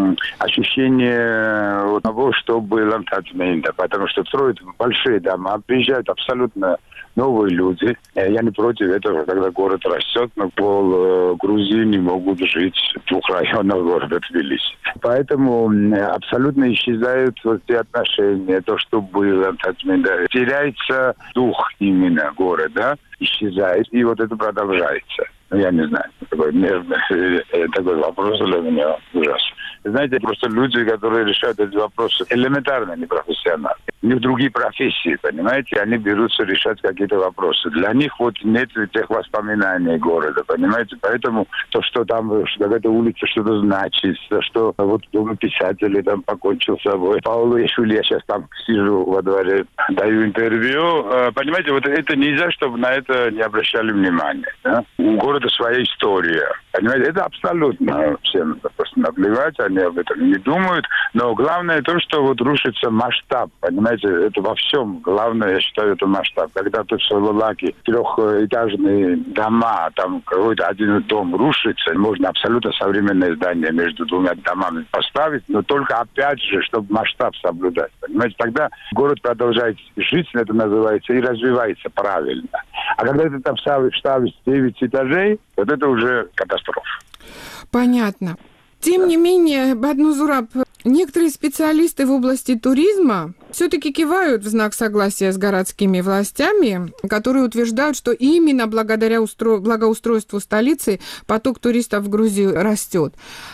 S8: ощущение вот того, что было в Татминда. Потому что строят большие дома, приезжают абсолютно новые люди. Я не против этого, когда город растет, но пол Грузии не могут жить в двух районах города Тбилиси. Поэтому абсолютно исчезают вот эти отношения, то, что было. Теряется дух именно города, исчезает, и вот это продолжается. Я не знаю, такой нервный такой вопрос для меня ужасный. Знаете, просто люди, которые решают эти вопросы, элементарно непрофессионально. У них другие профессии, понимаете, они берутся решать какие-то вопросы. Для них вот нет тех воспоминаний города, понимаете, поэтому то, что там, что какая-то улица что-то значит, что вот Дом писателей там покончил с собой. Паулу Ешули, я сейчас там сижу во дворе, даю интервью. Понимаете, вот это нельзя, чтобы на это не обращали внимания. Да? У города своя история. Понимаете, это абсолютно всем просто наплевать, они об этом не думают. Но главное то, что вот рушится масштаб. Понимаете, это во всем. Главное, я считаю, это масштаб. Когда тут в Сололаке трехэтажные дома, там какой-то один дом рушится, можно абсолютно современное здание между двумя домами поставить, но только опять же, чтобы масштаб соблюдать. Понимаете, тогда город продолжает жить, это называется, и развивается правильно. А когда ты там ставишь 9 этажей, вот это уже катастрофа.
S2: Понятно. Тем не менее, Баднузураб, некоторые специалисты в области туризма все-таки кивают в знак согласия с городскими властями, которые утверждают, что именно благодаря благоустройству столицы поток туристов в Грузию растет.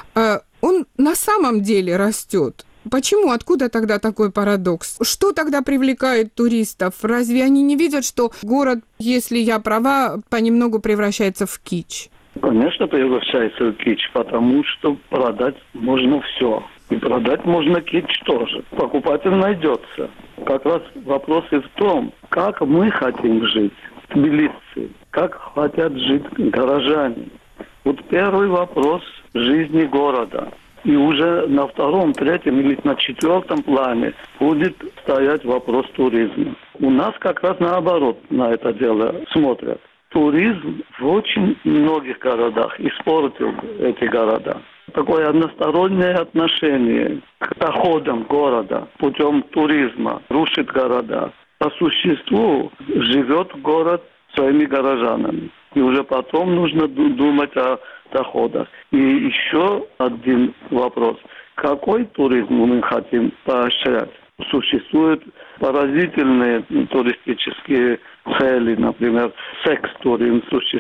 S2: Он на самом деле растет. Почему? Откуда тогда такой парадокс? Что тогда привлекает туристов? Разве они не видят, что город, если я права, понемногу превращается в кич?
S9: Конечно, превращается в кич, потому что продать можно все. И продать можно кич тоже. Покупатель найдется. Как раз вопрос и в том, как мы хотим жить, тбилисцы, как хотят жить горожане. Вот первый вопрос жизни города. И уже на втором, третьем или на четвертом плане будет стоять вопрос туризма. У нас как раз наоборот на это дело смотрят. Туризм в очень многих городах испортил эти города. Такое одностороннее отношение к доходам города путем туризма рушит города. По существу живет город своими горожанами. И уже потом нужно думать о доходах. И еще один вопрос. Какой туризм мы хотим поощрять? Существуют поразительные туристические цели, например, секс-туризм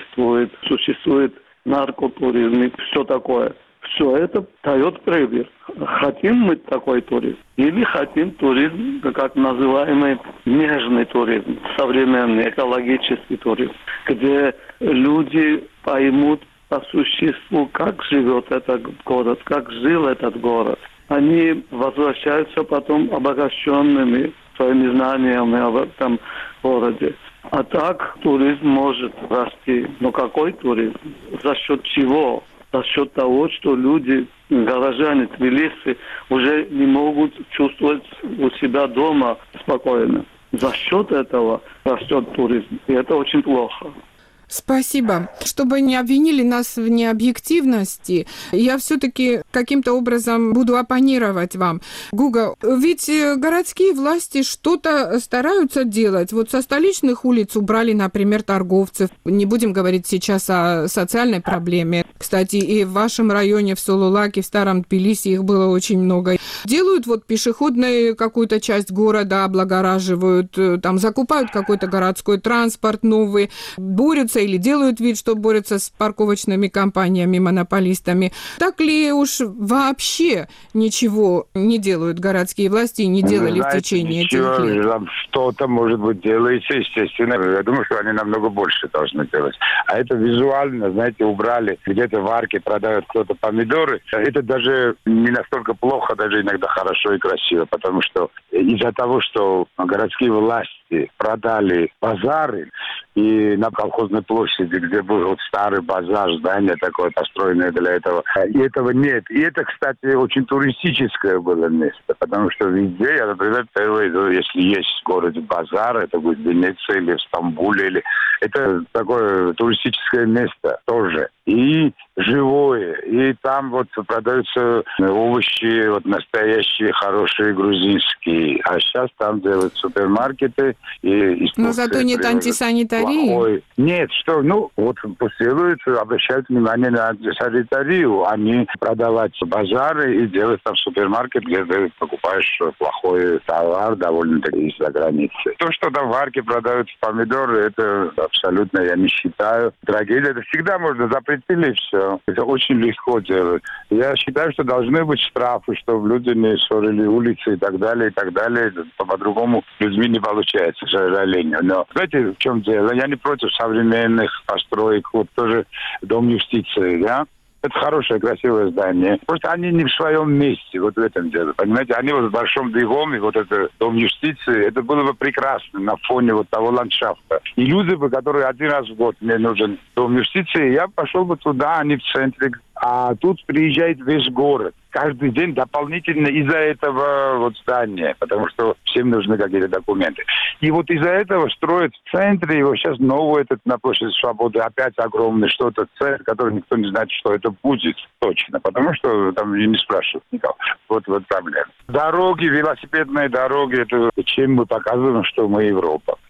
S9: существует наркотуризм и все такое. Все это дает пример. Хотим мы такой туризм? Или хотим туризм, как называемый нежный туризм, современный экологический туризм, где люди поймут по существу, как живет этот город, как жил этот город. Они возвращаются потом обогащенными своими знаниями об этом городе. А так туризм может расти. Но какой туризм? За счет чего? За счет того, что люди, горожане Тбилиси, уже не могут чувствовать у себя дома спокойно. За счет этого растет туризм. И это очень плохо.
S2: Спасибо. Чтобы не обвинили нас в необъективности, я все-таки каким-то образом буду оппонировать вам. Гуга, ведь городские власти что-то стараются делать. Вот со столичных улиц убрали, например, торговцев. Не будем говорить сейчас о социальной проблеме. Кстати, и в вашем районе, в Солулаке, в Старом Тбилиси их было очень много. Делают вот пешеходную какую-то часть города, облагораживают, там закупают какой-то городской транспорт новый, борются или делают вид, что борются с парковочными компаниями, монополистами. Так ли уж вообще ничего не делают городские власти и не делали в течение этих лет?
S8: Что-то, может быть, делается, естественно. Я думаю, что они намного больше должны делать. А это визуально, знаете, убрали. Где-то в арке продают кто-то помидоры. Это даже не настолько плохо, даже иногда хорошо и красиво. Потому что из-за того, что городские власти продали базары, и на колхозной площади, где был вот старый базар, здание такое построенное для этого. И этого нет. И это, кстати, очень туристическое было место, потому что везде, я, например, если есть в городе базар, это будет в Венеции или в Стамбуле, или это такое туристическое место тоже. И живое. И там вот продаются овощи, вот настоящие, хорошие, грузинские. А сейчас там делают супермаркеты.
S2: Но зато нет антисанитарии.
S8: Плохой. Нет, что, вот делают, обращают внимание на антисанитарию, а не продавать базары и делать там супермаркет, где ты покупаешь плохой товар довольно-таки из-за границы. То, что там в арке продают помидоры, это абсолютно, я не считаю, трагедия. Это всегда можно запретили, все. Это очень легко делать. Я считаю, что должны быть штрафы, чтобы люди не ссорили улицы и так далее, и так далее. По-другому людьми не получается, к сожалению. Но знаете, в чем дело? Я не против современных построек. Вот тоже Дом юстиции, да? Это хорошее, красивое здание. Просто они не в своем месте, вот в этом деле. Понимаете, они вот в Большом Двигоме, вот это Дом юстиции, это было бы прекрасно на фоне вот того ландшафта. И люди бы, которые один раз в год, мне нужен Дом юстиции, я пошел бы туда, они в центре. А тут приезжает весь город. Каждый день дополнительно из-за этого вот здания, потому что всем нужны какие-то документы. И вот из-за этого строят в центре, его сейчас новый этот на площади Свободы, опять огромный что-то, центр, который никто не знает, что это будет точно, потому что там и не спрашивают никого. Вот проблема. Дороги, велосипедные дороги, это чем мы показываем, что мы Европа.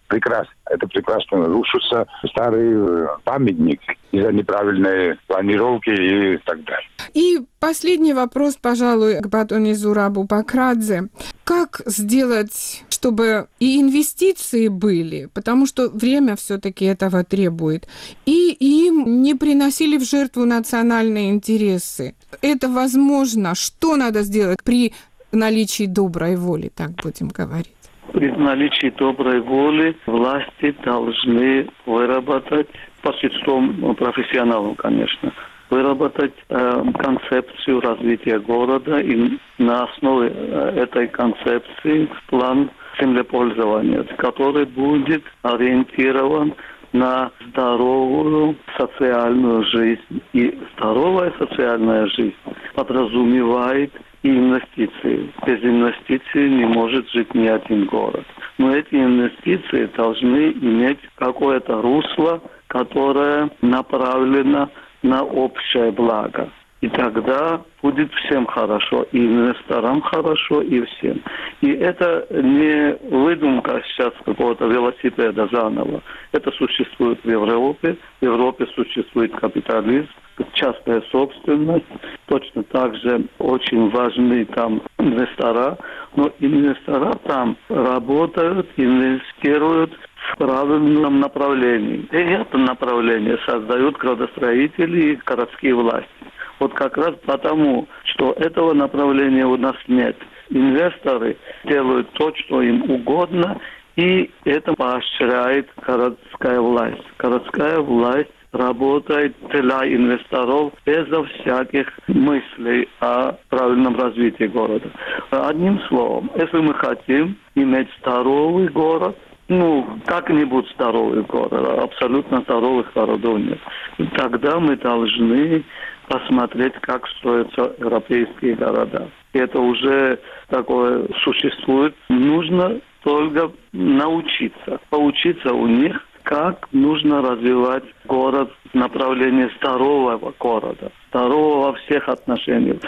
S8: прекрасно. Это прекрасно. Рушится старый памятник из-за неправильной планировки и так далее.
S2: И последний вопрос, пожалуй, к Батоне Зурабу Бакрадзе. Как сделать, чтобы и инвестиции были, потому что время все-таки этого требует, и им не приносили в жертву национальные интересы? Это возможно. Что надо сделать при наличии доброй воли, так будем говорить?
S9: При наличии доброй воли власти должны выработать, посредством профессионалов, конечно, выработать концепцию развития города и на основе этой концепции план землепользования, который будет ориентирован на здоровую социальную жизнь. И здоровая социальная жизнь подразумевает и инвестиции. Без инвестиций не может жить ни один город. Но эти инвестиции должны иметь какое-то русло, которое направлено на общее благо. И тогда будет всем хорошо, и инвесторам хорошо, и всем. И это не выдумка сейчас какого-то велосипеда заново. Это существует в Европе. В Европе существует капитализм, частная собственность. Точно так же очень важны там инвестора. Но инвестора там работают, инвестируют в правильном направлении. И это направление создают градостроители и городские власти. Вот как раз потому, что этого направления у нас нет. Инвесторы делают то, что им угодно, и это поощряет городская власть. Городская власть работает для инвесторов безо всяких мыслей о правильном развитии города. Одним словом, если мы хотим иметь здоровый город, как-нибудь здоровый город, абсолютно здоровых городов нет, тогда мы должны посмотреть, как строятся европейские города. Это уже такое существует. Нужно только научиться, поучиться у них, как нужно развивать город в направлении здорового города. Здорового во всех отношениях.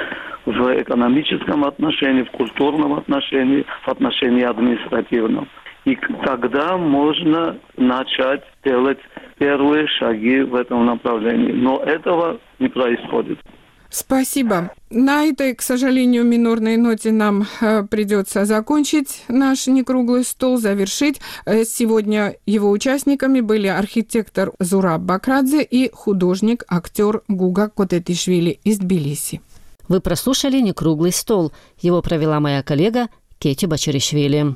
S9: В экономическом отношении, в культурном отношении, в отношении административном. И тогда можно начать делать первые шаги в этом направлении. Но этого не происходит.
S2: Спасибо. На этой, к сожалению, минорной ноте нам придется закончить наш некруглый стол, завершить. Сегодня его участниками были архитектор Зураб Бакрадзе и художник-актер Гуга Котетишвили из Тбилиси.
S1: Вы прослушали «Некруглый стол». Его провела моя коллега Кети Бачаришвили.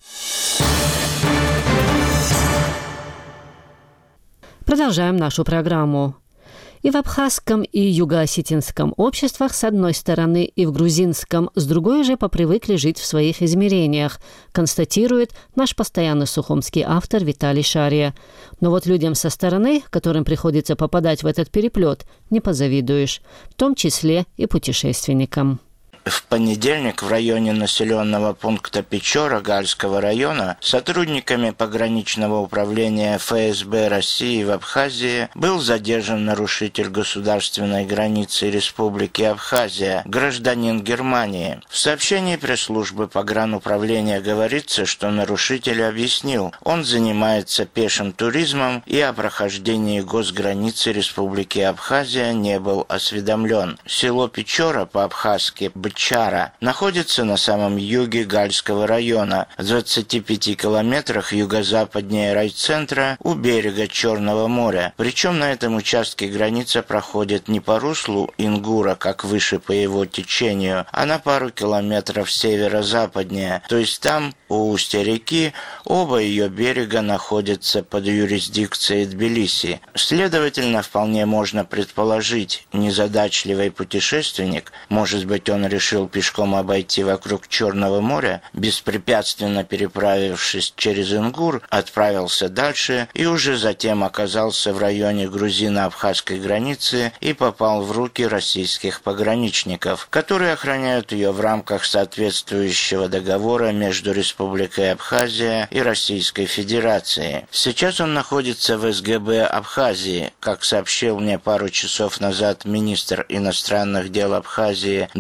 S1: Продолжаем нашу программу. И в абхазском и юго-осетинском обществах с одной стороны и в грузинском с другой же попривыкли жить в своих измерениях, констатирует наш постоянный сухумский автор Виталий Шария. Но вот людям со стороны, которым приходится попадать в этот переплет, не позавидуешь, в том числе и путешественникам.
S4: В понедельник в районе населенного пункта Печора Гальского района сотрудниками пограничного управления ФСБ России в Абхазии был задержан нарушитель государственной границы Республики Абхазия, гражданин Германии. В сообщении пресс-службы погрануправления говорится, что нарушитель объяснил, он занимается пешим туризмом и о прохождении госграницы Республики Абхазия не был осведомлен. Село Печора по-абхазски Бчара находится на самом юге Гальского района, в 25 километрах юго-западнее райцентра у берега Черного моря. Причем на этом участке граница проходит не по руслу Ингура, как выше по его течению, а на пару километров северо-западнее. То есть там, у устья реки, оба ее берега находятся под юрисдикцией Тбилиси. Следовательно, вполне можно предположить, незадачливый путешественник, может быть, он решил пешком обойти вокруг Черного моря, беспрепятственно переправившись через Ингур, отправился дальше и уже затем оказался в районе грузино-абхазской границы и попал в руки российских пограничников, которые охраняют ее в рамках соответствующего договора между Республикой Абхазия и Российской Федерацией. Сейчас он находится в СГБ Абхазии, как сообщил мне пару часов назад министр иностранных дел Абхазии Даур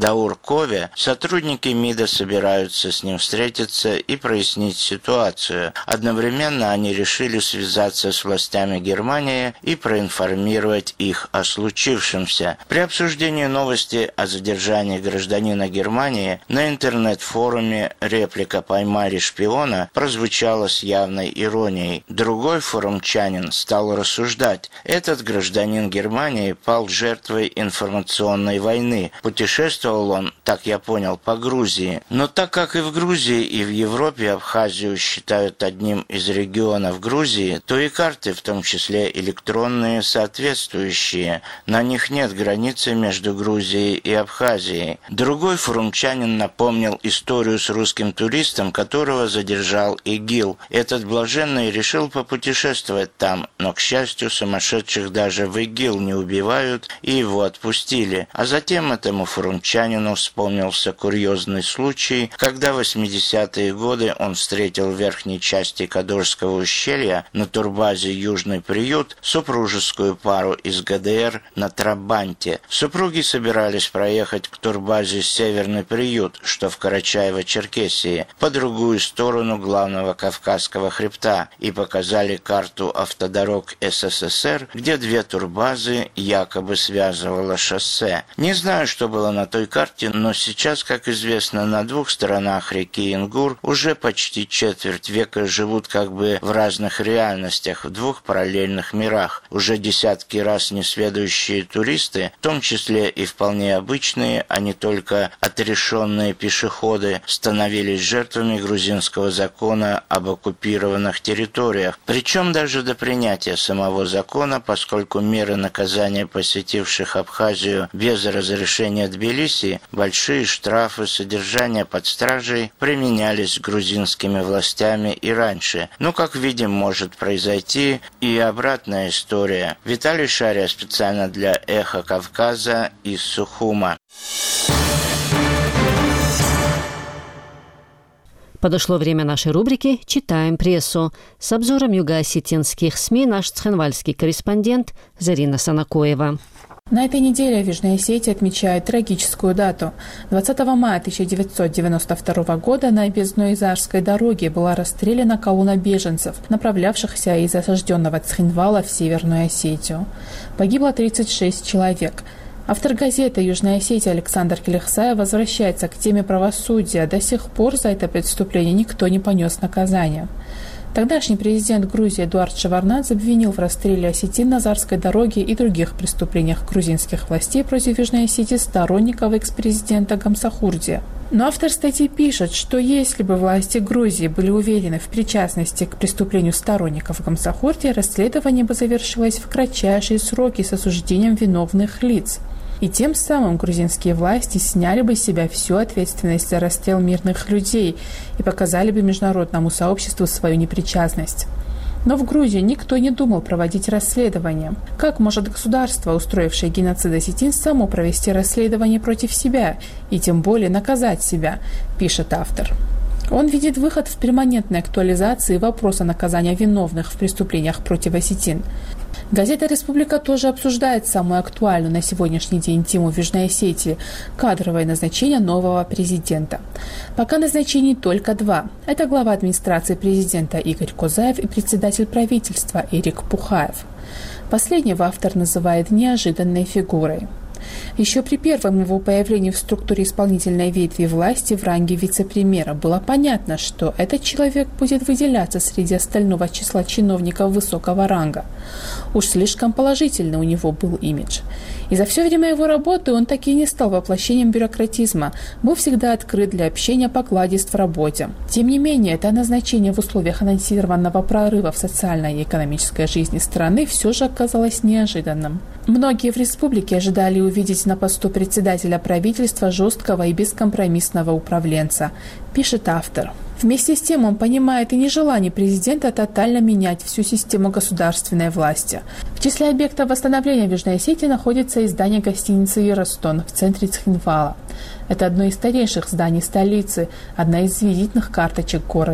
S4: Бакове, сотрудники МИДа собираются с ним встретиться и прояснить ситуацию. Одновременно они решили связаться с властями Германии и проинформировать их о случившемся. При обсуждении новости о задержании гражданина Германии на интернет-форуме реплика «Поймали шпиона» прозвучала с явной иронией. Другой форумчанин стал рассуждать. Этот гражданин Германии пал жертвой информационной войны. Путешествовал он, так я понял, по Грузии. Но так как и в Грузии, и в Европе Абхазию считают одним из регионов Грузии, то и карты, в том числе электронные, соответствующие. На них нет границы между Грузией и Абхазией. Другой форумчанин напомнил историю с русским туристом, которого задержал ИГИЛ. Этот блаженный решил попутешествовать там, но, к счастью, сумасшедших даже в ИГИЛ не убивают, и его отпустили. А затем этому форумчанину вспомнился курьезный случай, когда в 80-е годы он встретил в верхней части Кадорского ущелья на турбазе «Южный приют» супружескую пару из ГДР на Трабанте. Супруги собирались проехать к турбазе «Северный приют», что в Карачаево-Черкесии, по другую сторону главного Кавказского хребта, и показали карту автодорог СССР, где две турбазы якобы связывало шоссе. Не знаю, что было на той карте, но сейчас, как известно, на двух сторонах реки Ингур уже почти четверть века живут как бы в разных реальностях, в двух параллельных мирах. Уже десятки раз несведущие туристы, в том числе и вполне обычные, а не только отрешенные пешеходы, становились жертвами грузинского закона об оккупированных территориях. Причем даже до принятия самого закона, поскольку меры наказания посетивших Абхазию без разрешения Тбилиси, большие штрафы, содержание под стражей применялись грузинскими властями и раньше. Но, как видим, может произойти и обратная история. Виталий Шария специально для «Эхо Кавказа» из Сухума.
S1: Подошло время нашей рубрики «Читаем прессу». С обзором юго-осетинских СМИ наш цхинвальский корреспондент Зарина Санакоева.
S13: На этой неделе в Южной Осетии отмечают трагическую дату. 20 мая 1992 года на объездной Изарской дороге была расстреляна колонна беженцев, направлявшихся из осажденного Цхинвала в Северную Осетию. Погибло 36 человек. Автор газеты «Южная Осетия» Александр Келехсаев возвращается к теме правосудия. До сих пор за это преступление никто не понес наказания. Тогдашний президент Грузии Эдуард Шеварднадзе обвинил в расстреле осетин на Зарской дороге и других преступлениях грузинских властей против Южной Осетии сторонников экс-президента Гамсахурдия. Но автор статьи пишет, что если бы власти Грузии были уверены в причастности к преступлению сторонников Гамсахурдия, расследование бы завершилось в кратчайшие сроки с осуждением виновных лиц. И тем самым грузинские власти сняли бы с себя всю ответственность за расстрел мирных людей и показали бы международному сообществу свою непричастность. Но в Грузии никто не думал проводить расследование. Как может государство, устроившее геноцид осетин, само провести расследование против себя и тем более наказать себя, пишет автор. Он видит выход в перманентной актуализации вопроса наказания виновных в преступлениях против осетин. Газета «Республика» тоже обсуждает самую актуальную на сегодняшний день тему в Южной Осетии – кадровое назначение нового президента. Пока назначений только два. Это глава администрации президента Игорь Козаев и председатель правительства Эрик Пухаев. Последнего автор называет неожиданной фигурой. Еще при первом его появлении в структуре исполнительной ветви власти в ранге вице-премьера было понятно, что этот человек будет выделяться среди остального числа чиновников высокого ранга. Уж слишком положительный у него был имидж. И за все время его работы он так и не стал воплощением бюрократизма, был всегда открыт для общения, покладист в работе. Тем не менее, это назначение в условиях анонсированного прорыва в социальной и экономической жизни страны все же оказалось неожиданным. Многие в республике ожидали увидеть на посту председателя правительства жесткого и бескомпромиссного управленца, пишет автор. Вместе с тем он понимает и нежелание президента тотально менять всю систему государственной власти. В числе объектов восстановления в Южной Осетии находится и здание гостиницы «Юростон» в центре Цхинвала. Это одно из старейших зданий столицы, одна из визитных карточек города.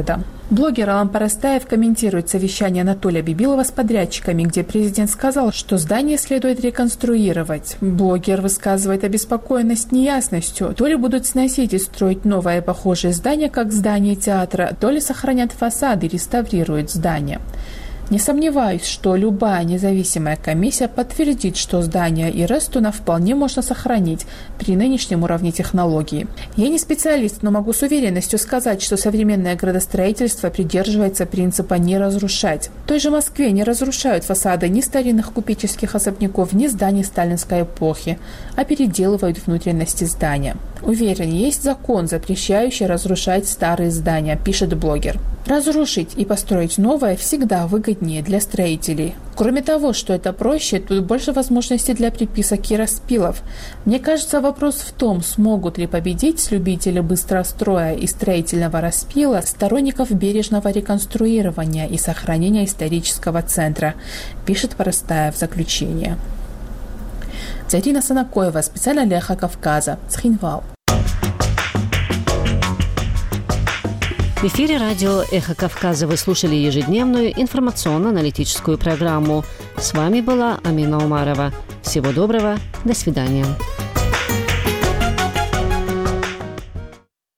S13: Блогер Алан Парастаев комментирует совещание Анатолия Бибилова с подрядчиками, где президент сказал, что здание следует реконструировать. Блогер высказывает обеспокоенность неясностью. То ли будут сносить и строить новое похожее здание, как здание театра, то ли сохранят фасады и реставрируют здание. Не сомневаюсь, что любая независимая комиссия подтвердит, что здание Ирестуна вполне можно сохранить при нынешнем уровне технологий. Я не специалист, но могу с уверенностью сказать, что современное градостроительство придерживается принципа «не разрушать». В той же Москве не разрушают фасады ни старинных купеческих особняков, ни зданий сталинской эпохи, а переделывают внутренности здания. Уверен, есть закон, запрещающий разрушать старые здания, пишет блогер. Разрушить и построить новое всегда выгоднее для строителей. Кроме того, что это проще, тут больше возможностей для приписок и распилов. Мне кажется, вопрос в том, смогут ли победить любители быстростроя и строительного распила сторонников бережного реконструирования и сохранения исторического центра, пишет Парастаев в заключение. Зарина Санакоева, специально для «Эхо Кавказа», Цхинвал.
S1: В эфире радио «Эхо Кавказа» вы слушали ежедневную информационно-аналитическую программу. С вами была Амина Умарова. Всего доброго, до свидания.